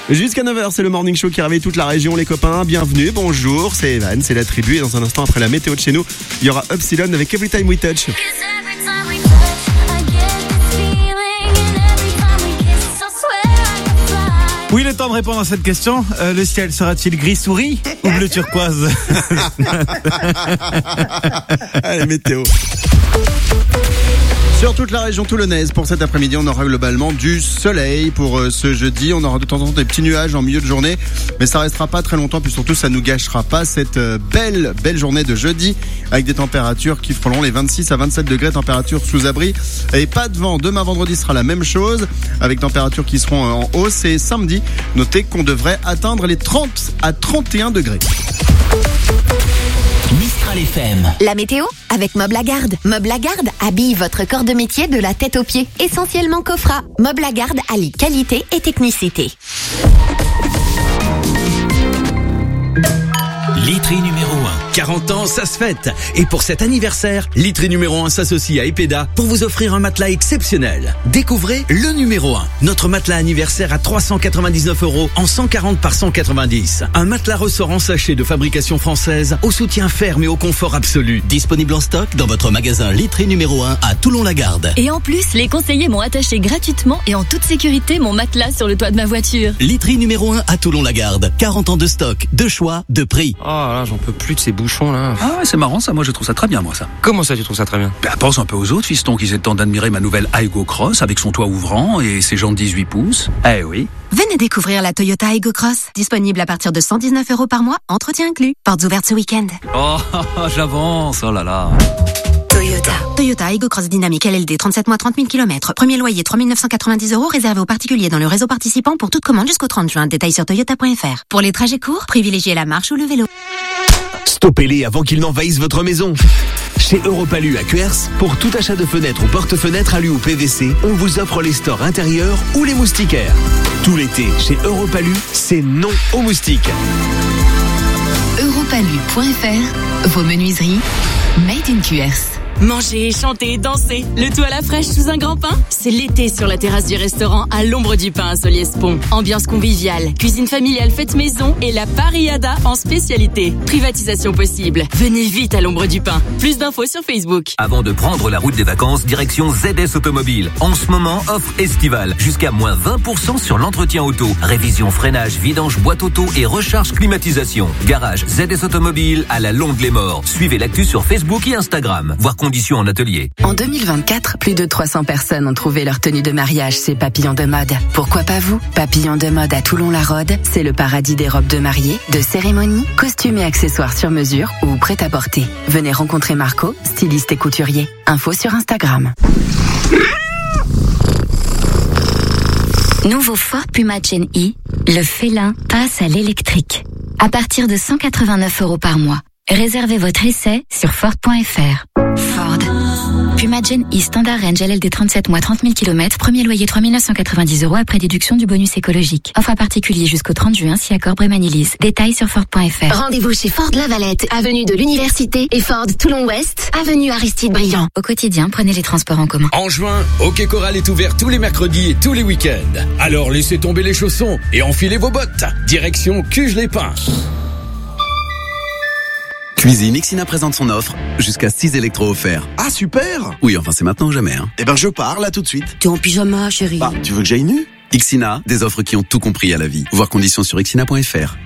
Jusqu'à neuf heures, c'est le Morning Show qui réveille toute la région, les copains. Bienvenue, bonjour, c'est Evan, c'est la tribu. Et dans un instant, après la météo de chez nous, il y aura Upsilon avec Every Time We Touch. Oui, il est temps de répondre à cette question. Euh, le ciel sera-t-il gris souris ou bleu turquoise? Allez, météo. Sur toute la région toulonnaise, pour cet après-midi, on aura globalement du soleil pour euh, ce jeudi. On aura de temps en temps des petits nuages en milieu de journée, mais ça restera pas très longtemps, puis surtout ça nous gâchera pas cette euh, belle, belle journée de jeudi, avec des températures qui feront les vingt-six à vingt-sept degrés, température sous abri, et pas de vent. Demain vendredi sera la même chose, avec températures qui seront euh, en hausse, et samedi, notez qu'on devrait atteindre les trente à trente et un degrés. Mistral F M. La météo avec Mob Lagarde. Mob Lagarde habille votre corps de métier de la tête aux pieds. Essentiellement Cofra. Mob Lagarde allie qualité et technicité. Literie numéro un. quarante ans, ça se fête. Et pour cet anniversaire, Literie numéro un s'associe à Epeda pour vous offrir un matelas exceptionnel. Découvrez le numéro un. Notre matelas anniversaire à trois cent quatre-vingt-dix-neuf euros en cent quarante par cent quatre-vingt-dix. Un matelas ressort en sachet de fabrication française au soutien ferme et au confort absolu. Disponible en stock dans votre magasin Literie numéro un à Toulon-la-Garde. Et en plus, les conseillers m'ont attaché gratuitement et en toute sécurité mon matelas sur le toit de ma voiture. Literie numéro un à Toulon-la-Garde. quarante ans de stock, de choix, de prix. Oh là, j'en peux plus de ces bouchons là. Ah ouais, c'est marrant ça, moi je trouve ça très bien moi ça. Comment ça tu trouves ça très bien? Bah pense un peu aux autres fistons qui s'étendent d'admirer ma nouvelle Aygo Cross avec son toit ouvrant et ses jantes dix-huit pouces. Eh oui. Venez découvrir la Toyota Aygo Cross, disponible à partir de cent dix-neuf euros par mois, entretien inclus. Portes ouvertes ce week-end. Oh, j'avance, oh là là. Toyota. Toyota Aygo Cross Dynamique L L D, trente-sept mois, trente mille kilomètres. Premier loyer, trois mille neuf cent quatre-vingt-dix euros, réservé aux particuliers dans le réseau participant pour toute commande jusqu'au trente juin. Détails sur toyota point f r. Pour les trajets courts, privilégiez la marche ou le vélo. Stoppez-les avant qu'ils n'envahissent votre maison. Chez Europalu à Cuers, pour tout achat de fenêtres ou porte-fenêtres alu ou P V C, on vous offre les stores intérieurs ou les moustiquaires. Tout l'été, chez Europalu, c'est non aux moustiques. Europalu point f r, vos menuiseries made in Cuers. Manger, chanter, danser, le tout à la fraîche sous un grand pain. C'est l'été sur la terrasse du restaurant à l'ombre du pain à Soliès-Pont. Ambiance conviviale, cuisine familiale faite maison et la parriada en spécialité. Privatisation possible. Venez vite à l'ombre du pain. Plus d'infos sur Facebook. Avant de prendre la route des vacances, direction Z S Automobile. En ce moment, offre estivale. Jusqu'à moins vingt pour cent sur l'entretien auto. Révision, freinage, vidange, boîte auto et recharge climatisation. Garage Z S Automobile à la Longue-les-Morts. Suivez l'actu sur Facebook et Instagram. Voir conditions en atelier. En deux mille vingt-quatre, plus de trois cents personnes ont trouvé leur tenue de mariage chez Papillon de Mode. Pourquoi pas vous? Papillon de Mode à Toulon-la-Rode, c'est le paradis des robes de mariée, de cérémonie, costumes et accessoires sur mesure ou prêt à porter. Venez rencontrer Marco, styliste et couturier. Info sur Instagram. Nouveau Ford Puma Gen E, le félin passe à l'électrique. À partir de cent quatre-vingt-neuf euros par mois. Réservez votre essai sur Ford point f r. Ford. Puma Gen E Standard Range L L D trente-sept mois, trente mille kilomètres. Premier loyer trois mille neuf cent quatre-vingt-dix euros après déduction du bonus écologique. Offre à particulier jusqu'au trente juin si accord Brémanilise. Détails sur Ford point f r. Rendez-vous chez Ford Lavalette, avenue de l'Université et Ford Toulon-Ouest, avenue Aristide Briand. Au quotidien, prenez les transports en commun. En juin, OK Coral est ouvert tous les mercredis et tous les week-ends. Alors laissez tomber les chaussons et enfilez vos bottes. Direction Cuges-les-Pins. Cuisine, Ixina présente son offre, jusqu'à six électros offerts. Ah super! Oui, enfin c'est maintenant ou jamais. Hein. Eh ben je pars là tout de suite. T'es en pyjama, chérie. Bah, tu veux que j'aille nu? Ixina, des offres qui ont tout compris à la vie. Voir conditions sur ixina point f r.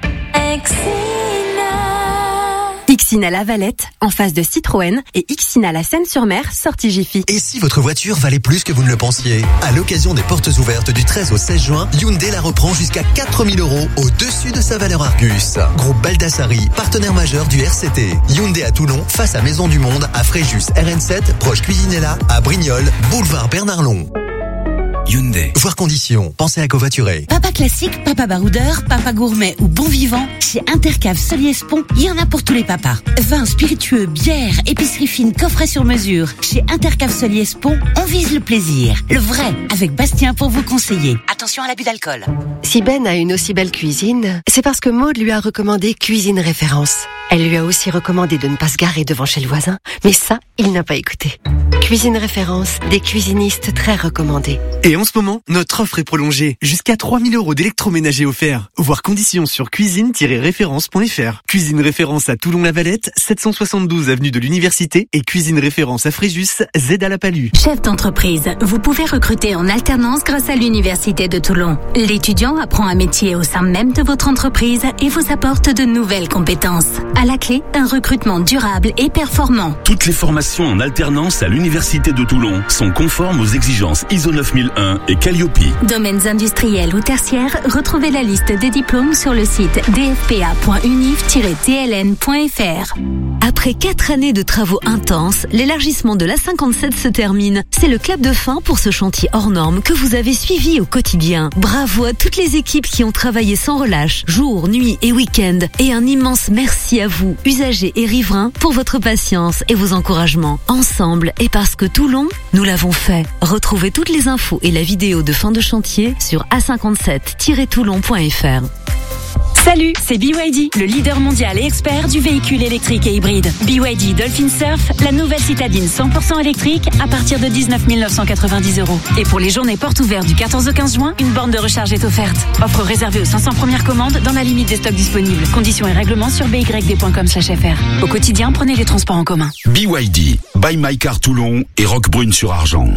Ixina La Valette, en face de Citroën, et Ixina La Seine-sur-Mer, sortie Jiffy. Et si votre voiture valait plus que vous ne le pensiez? À l'occasion des portes ouvertes du treize au seize juin, Hyundai la reprend jusqu'à quatre mille euros au-dessus de sa valeur Argus. Groupe Baldassari, partenaire majeur du R C T. Hyundai à Toulon, face à Maison du Monde, à Fréjus R N sept, proche Cuisinella, à Brignoles, boulevard Bernard-Long. Hyundai. Voir conditions. Pensez à covoiturer. Papa classique, papa baroudeur, papa gourmet ou bon vivant, chez Intercave Soliès-Pont, il y en a pour tous les papas. Vins, spiritueux, bières, épicerie fine, coffret sur mesure. Chez Intercave Soliès-Pont, on vise le plaisir. Le vrai, avec Bastien pour vous conseiller. Attention à l'abus d'alcool. Si Ben a une aussi belle cuisine, c'est parce que Maude lui a recommandé Cuisine Référence. Elle lui a aussi recommandé de ne pas se garer devant chez le voisin, mais ça, il n'a pas écouté. Cuisine Référence, des cuisinistes très recommandés. Et Et en ce moment, notre offre est prolongée. Jusqu'à trois mille euros d'électroménager offerts. Voir conditions sur cuisine tiret référence point f r. Cuisine Référence à Toulon-la-Valette, sept cent soixante-douze avenue de l'Université et Cuisine Référence à Fréjus, Z à la Palue. Chef d'entreprise, vous pouvez recruter en alternance grâce à l'Université de Toulon. L'étudiant apprend un métier au sein même de votre entreprise et vous apporte de nouvelles compétences. À la clé, un recrutement durable et performant. Toutes les formations en alternance à l'Université de Toulon sont conformes aux exigences I S O neuf mille un et Calliope. Domaines industriels ou tertiaires, retrouvez la liste des diplômes sur le site d f p a point univ tiret t l n point f r. Après quatre années de travaux intenses, l'élargissement de l'A cinquante-sept se termine. C'est le clap de fin pour ce chantier hors norme que vous avez suivi au quotidien. Bravo à toutes les équipes qui ont travaillé sans relâche, jour, nuit et week-end. Et un immense merci à vous, usagers et riverains, pour votre patience et vos encouragements. Ensemble, et parce que Toulon, nous l'avons fait. Retrouvez toutes les infos et la vidéo de fin de chantier sur a cinquante-sept tiret toulon point f r. Salut, c'est B Y D, le leader mondial et expert du véhicule électrique et hybride. B Y D Dolphin Surf, la nouvelle citadine cent pour cent électrique à partir de dix-neuf mille neuf cent quatre-vingt-dix euros. Et pour les journées portes ouvertes du quatorze au quinze juin, une borne de recharge est offerte. Offre réservée aux cinq cents premières commandes dans la limite des stocks disponibles. Conditions et règlements sur b y d point com slash f r. Au quotidien, prenez les transports en commun. B Y D, Buy My Car Toulon et Roquebrune sur Argent.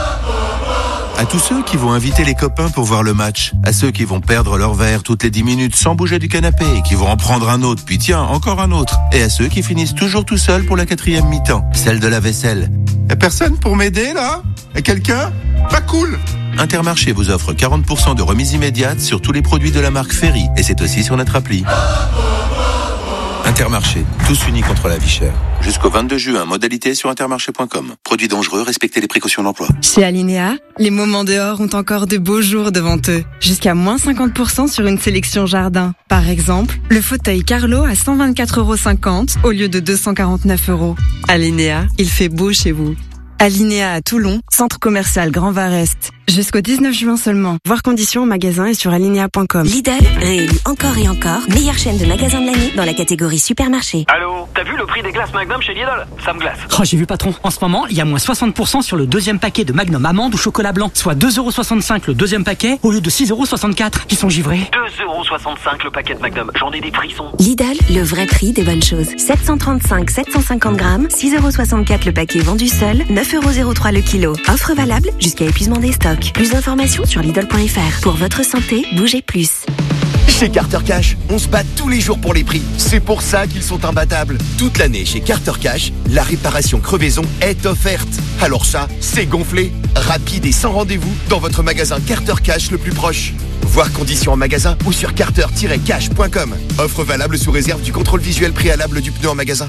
À tous ceux qui vont inviter les copains pour voir le match, à ceux qui vont perdre leur verre toutes les dix minutes sans bouger du canapé et qui vont en prendre un autre, puis tiens, encore un autre, et à ceux qui finissent toujours tout seuls pour la quatrième mi-temps, celle de la vaisselle. Y'a personne pour m'aider là? Y'a quelqu'un? Pas cool! Intermarché vous offre quarante pour cent de remise immédiate sur tous les produits de la marque Ferry, et c'est aussi sur notre appli. Intermarché, tous unis contre la vie chère. Jusqu'au vingt-deux juin, modalité sur intermarché point com. Produits dangereux, respectez les précautions d'emploi. Chez Alinea, les moments dehors ont encore de beaux jours devant eux. Jusqu'à moins cinquante pour cent sur une sélection jardin. Par exemple, le fauteuil Carlo à cent vingt-quatre euros cinquante au lieu de deux cent quarante-neuf euros. Alinea, il fait beau chez vous. Alinea à Toulon, centre commercial Grand Var-Est. Jusqu'au dix-neuf juin seulement. Voir conditions au magasin et sur alinea point com. Lidl, réélu encore et encore, meilleure chaîne de magasins de l'année dans la catégorie supermarché. Allô, t'as vu le prix des glaces Magnum chez Lidl? Ça me glace. Oh, j'ai vu patron. En ce moment, il y a moins soixante pour cent sur le deuxième paquet de Magnum amande ou chocolat blanc, soit deux euros soixante-cinq le deuxième paquet au lieu de six euros soixante-quatre. Qui sont givrés. deux euros soixante-cinq le paquet de Magnum. J'en ai des frissons. Lidl, le vrai prix des bonnes choses. sept cent trente-cinq sept cent cinquante grammes, six euros soixante-quatre le paquet vendu seul, neuf euros zéro trois le kilo. Offre valable jusqu'à épuisement des stocks. Plus d'informations sur Lidl point f r. Pour votre santé, bougez plus. Chez Carter Cash, on se bat tous les jours pour les prix. C'est pour ça qu'ils sont imbattables. Toute l'année chez Carter Cash, la réparation crevaison est offerte. Alors ça, c'est gonflé. Rapide et sans rendez-vous dans votre magasin Carter Cash le plus proche. Voir conditions en magasin ou sur carter tiret cash point com. Offre valable sous réserve du contrôle visuel préalable du pneu en magasin.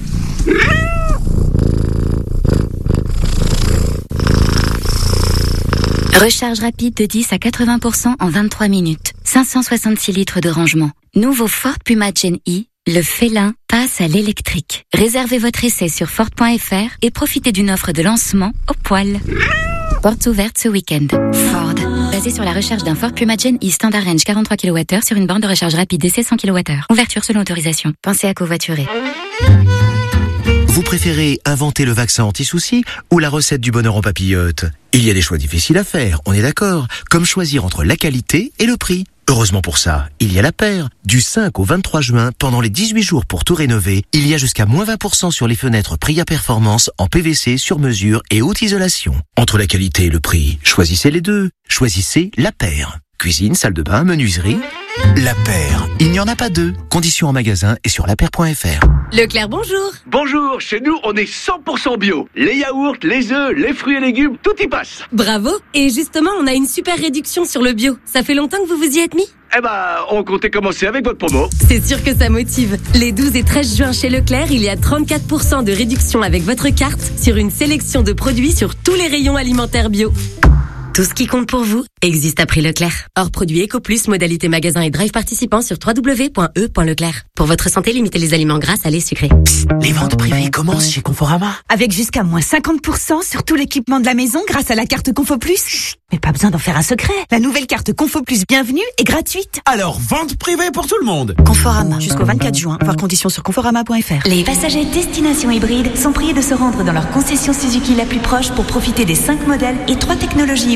Recharge rapide de dix à quatre-vingts pour cent en vingt-trois minutes. cinq cent soixante-six litres de rangement. Nouveau Ford Puma Gen I, le félin passe à l'électrique. Réservez votre essai sur ford point f r et profitez d'une offre de lancement au poil. Portes ouvertes ce week-end. Ford. Basé sur la recharge d'un Ford Puma Gen I Standard Range quarante-trois kilowattheures sur une borne de recharge rapide D C cent kilowattheures. Ouverture selon autorisation. Pensez à covoiturer. Vous préférez inventer le vaccin anti-soucis ou la recette du bonheur en papillote? Il y a des choix difficiles à faire, on est d'accord. Comme choisir entre la qualité et le prix. Heureusement pour ça, il y a la paire. Du cinq au vingt-trois juin, pendant les dix-huit jours pour tout rénover, il y a jusqu'à moins vingt pour cent sur les fenêtres Pria Performance en P V C sur mesure et haute isolation. Entre la qualité et le prix, choisissez les deux. Choisissez la paire. Cuisine, salle de bain, menuiserie. La paire. Il n'y en a pas deux. Conditions en magasin et sur la paire point f r. Leclerc, bonjour. Bonjour, chez nous, on est cent pour cent bio. Les yaourts, les œufs, les fruits et légumes, tout y passe. Bravo. Et justement, on a une super réduction sur le bio. Ça fait longtemps que vous vous y êtes mis? Eh ben, on comptait commencer avec votre promo. C'est sûr que ça motive. Les douze et treize juin chez Leclerc, il y a trente-quatre pour cent de réduction avec votre carte sur une sélection de produits sur tous les rayons alimentaires bio. Tout ce qui compte pour vous existe à prix Leclerc. Hors produit EcoPlus, modalité magasin et drive participant sur w w w point e point leclerc. Pour votre santé, limitez les aliments gras, salés, sucrés. Psst, les ventes privées commencent chez Conforama. Avec jusqu'à moins cinquante pour cent sur tout l'équipement de la maison grâce à la carte ConfoPlus. Chut, mais pas besoin d'en faire un secret. La nouvelle carte ConfoPlus Bienvenue est gratuite. Alors, vente privée pour tout le monde. Conforama, jusqu'au vingt-quatre juin. Voir conditions sur conforama point f r. Les passagers destination hybride sont priés de se rendre dans leur concession Suzuki la plus proche pour profiter des cinq modèles et trois technologies hybrides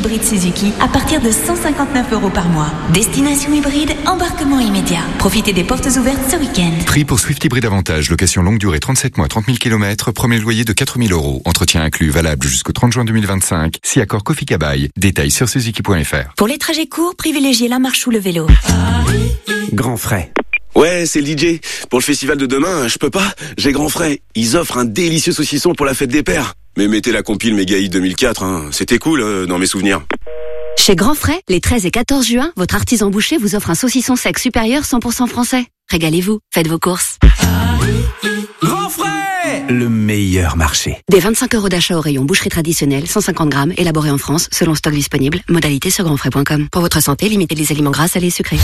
hybride Suzuki à partir de cent cinquante-neuf euros par mois. Destination hybride, embarquement immédiat. Profitez des portes ouvertes ce week-end. Prix pour Swift Hybride Avantage, location longue durée trente-sept mois, trente mille kilomètres, premier loyer de quatre mille euros. Entretien inclus, valable jusqu'au trente juin deux mille vingt-cinq. Si accord Kofi Kabai. Détails sur suzuki point f r. Pour les trajets courts, privilégiez la marche ou le vélo. Grand frais. Ouais, c'est le D J. Pour le festival de demain, je peux pas. J'ai grand frais. Ils offrent un délicieux saucisson pour la fête des pères. Mais mettez la compile Méga Hit deux mille quatre, hein. C'était cool, euh, dans mes souvenirs. Chez Grand Frais, les treize et quatorze juin, votre artisan boucher vous offre un saucisson sec supérieur cent pour cent français. Régalez-vous, faites vos courses. Grand Frais, le meilleur marché. Des vingt-cinq euros d'achat au rayon boucherie traditionnelle, cent cinquante grammes, élaboré en France, selon stock disponible. Modalité sur grandfrais point com. Pour votre santé, limitez les aliments gras, salés et sucrés.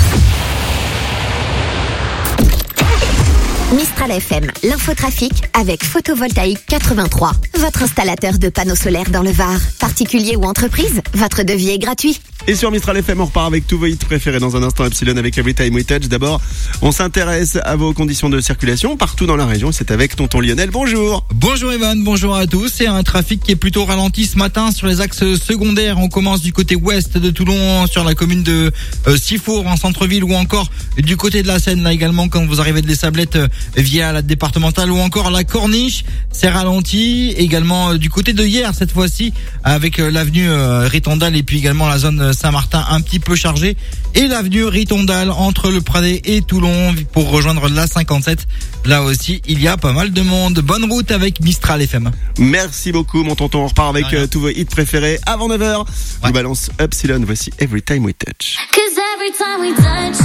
Mistral F M, l'infotrafic avec Photovoltaïque quatre-vingt-trois. Votre installateur de panneaux solaires dans le Var. Particulier ou entreprise, votre devis est gratuit. Et sur Mistral F M, on repart avec tous vos hits préférés dans un instant Epsilon avec Every Time We Touch. D'abord, on s'intéresse à vos conditions de circulation partout dans la région. C'est avec tonton Lionel. Bonjour. Bonjour Evan, bonjour à tous. C'est un trafic qui est plutôt ralenti ce matin sur les axes secondaires. On commence du côté ouest de Toulon, sur la commune de euh, Sifour en centre-ville, ou encore du côté de la Seine, là également quand vous arrivez de Les Sablettes euh, via la départementale, ou encore la Corniche. C'est ralenti également euh, du côté de Hyères cette fois-ci, avec euh, l'avenue euh, Ritondale et puis également la zone Saint-Martin un petit peu chargée, et l'avenue Ritondale entre le Pradet et Toulon pour rejoindre la cinquante-sept. Là aussi, il y a pas mal de monde. Bonne route avec Mistral F M. Merci beaucoup mon tonton, on repart avec euh, tous vos hits préférés avant neuf heures. Ouais. Nous balance Epsilon, voici Every Time We Touch. 'Cause every time we touch,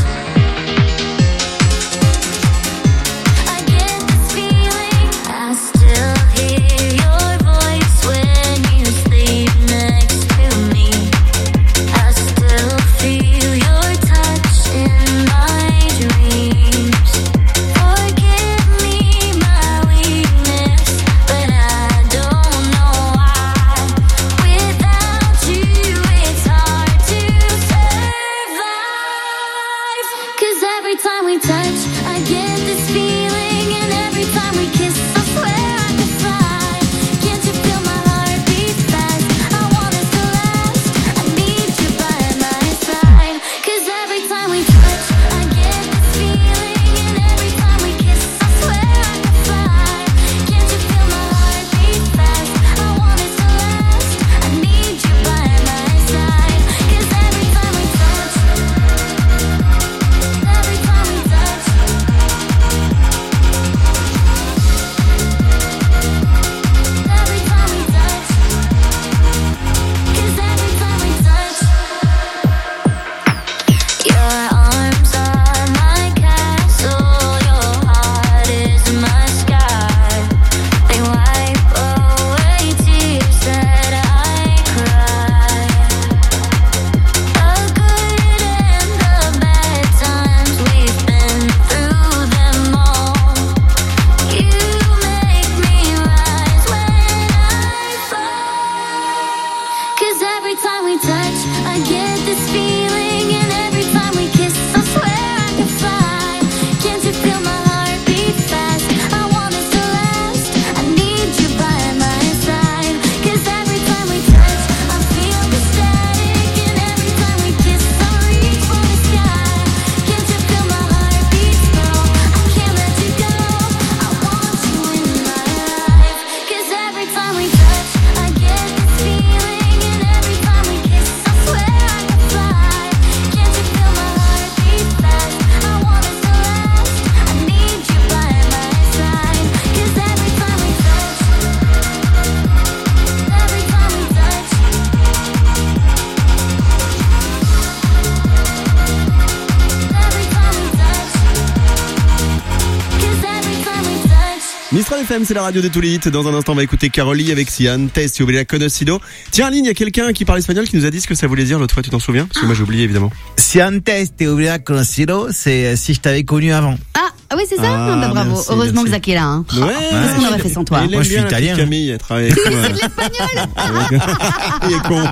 I get this feeling, I still hear your voice when you sleep next to me. I still feel your touch in my dreams. Forgive me my weakness, but I don't know why. Without you, it's hard to survive. 'Cause every time we touch, I get this feeling, and every time we kiss, I swear I could fly. Can't you feel my heart beat fast? I want us to last. I need you by my side. 'Cause every time we touch, I get this feeling, and every time we kiss, I swear I could fly. Can't you feel my heart beat fast? I want us to last. I need you by my side. 'Cause every time we touch, every time we touch, every time we touch, 'cause every time we touch, your arms are my castle, your heart is my sky. They wipe away tears that I cry. The good and the bad times, we've been through them all. You make me rise when I fall. 'Cause every time we touch, I get this feeling, and every time we kiss, I swear I could fly. Can't you feel my heart beat fast? I want us to last. I need you by my side. 'Cause every time we touch, I feel the static, and every time we kiss, I reach for the sky. Can't you feel my heart beat slow? I can't let you go. I want you in my life. 'Cause every time we touch, I get this feeling, and every time we kiss, I swear I could fly. Can't you feel my heart beat fast? I want us to last. I need you by my side. 'Cause every time we touch, every time we touch, every time we touch, 'cause every time we touch. Mistral F M, c'est la radio de tous les hits. Dans un instant, on va écouter Caroli avec Sian, Test, si vous voulez la conocido. Tiens, en ligne, il y a quelqu'un qui parle espagnol qui nous a dit ce que ça voulait dire l'autre fois, tu t'en souviens? Parce que moi j'ai oublié évidemment. Si antes te hubiera conocido, c'est si je t'avais connu avant. Ah Ah oui, c'est ça. Ah, bah, bravo. merci, Heureusement merci. que Zach est là. Hein. Ouais. Qu'est-ce qu'on aurait fait sans toi? Il aime Moi, je suis bien la petite italien. Camille, elle travaille avec moi. Il est con.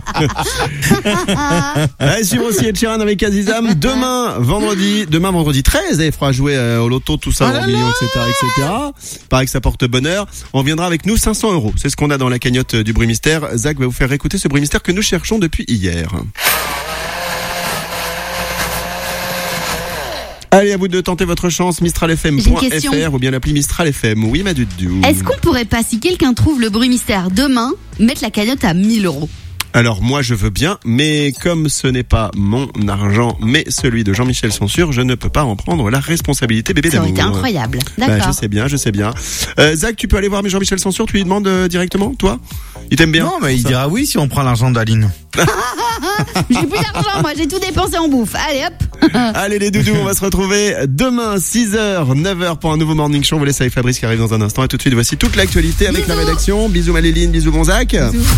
Allez, suivre aussi Ed Sheeran avec Azizam. Demain, vendredi, demain, vendredi treize, il fera jouer euh, au loto, tout ça, Oh là en millions, et cetera, et cetera. Pareil que ça porte bonheur. On viendra avec nous cinq cents euros. C'est ce qu'on a dans la cagnotte du bruit mystère. Zach va vous faire écouter ce bruit mystère que nous cherchons depuis hier. Allez, à vous de tenter votre chance, mistral f m point J'ai une question. f r ou bien l'appli Mistral F M. Oui, Madudou. Est-ce qu'on pourrait pas, si quelqu'un trouve le bruit mystère demain, mettre la cagnotte à mille euros? Alors moi je veux bien, mais comme ce n'est pas mon argent, mais celui de Jean-Michel Censure, je ne peux pas en prendre la responsabilité, bébé Ça aurait d'amour. été incroyable. Bah, D'accord. je sais bien, je sais bien. Euh, Zach, tu peux aller voir Jean-Michel Censure, tu lui demandes euh, directement, toi? Il t'aime bien? Non, mais il dira oui si on prend l'argent d'Aline. J'ai plus d'argent, moi, j'ai tout dépensé en bouffe. Allez hop. Allez les doudous, on va se retrouver demain six heures, neuf heures pour un nouveau morning show. On vous laisse avec Fabrice qui arrive dans un instant. Et tout de suite, voici toute l'actualité avec la rédaction. Bisous Maléline, bisous bon Zach.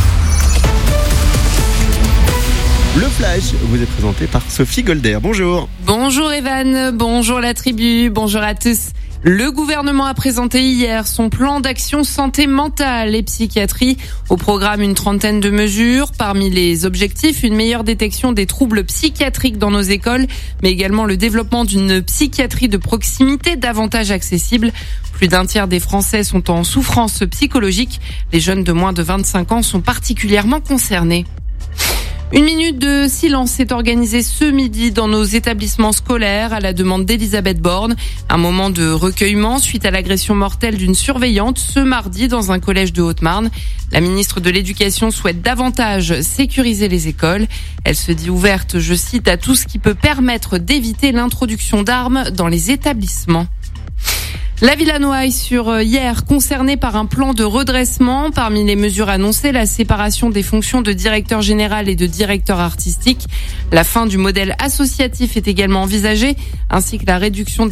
Le Flash vous est présenté par Sophie Golder. Bonjour. Bonjour Evan, bonjour la tribu, bonjour à tous. Le gouvernement a présenté hier son plan d'action santé mentale et psychiatrie. Au programme, une trentaine de mesures. Parmi les objectifs, une meilleure détection des troubles psychiatriques dans nos écoles, mais également le développement d'une psychiatrie de proximité davantage accessible. Plus d'un tiers des Français sont en souffrance psychologique. Les jeunes de moins de vingt-cinq ans sont particulièrement concernés. Une minute de silence est organisée ce midi dans nos établissements scolaires à la demande d'Elisabeth Borne. Un moment de recueillement suite à l'agression mortelle d'une surveillante ce mardi dans un collège de Haute-Marne. La ministre de l'Éducation souhaite davantage sécuriser les écoles. Elle se dit ouverte, je cite, à tout ce qui peut permettre d'éviter l'introduction d'armes dans les établissements. La Villanoise sur hier, concernée par un plan de redressement. Parmi les mesures annoncées, la séparation des fonctions de directeur général et de directeur artistique. La fin du modèle associatif est également envisagée, ainsi que la réduction des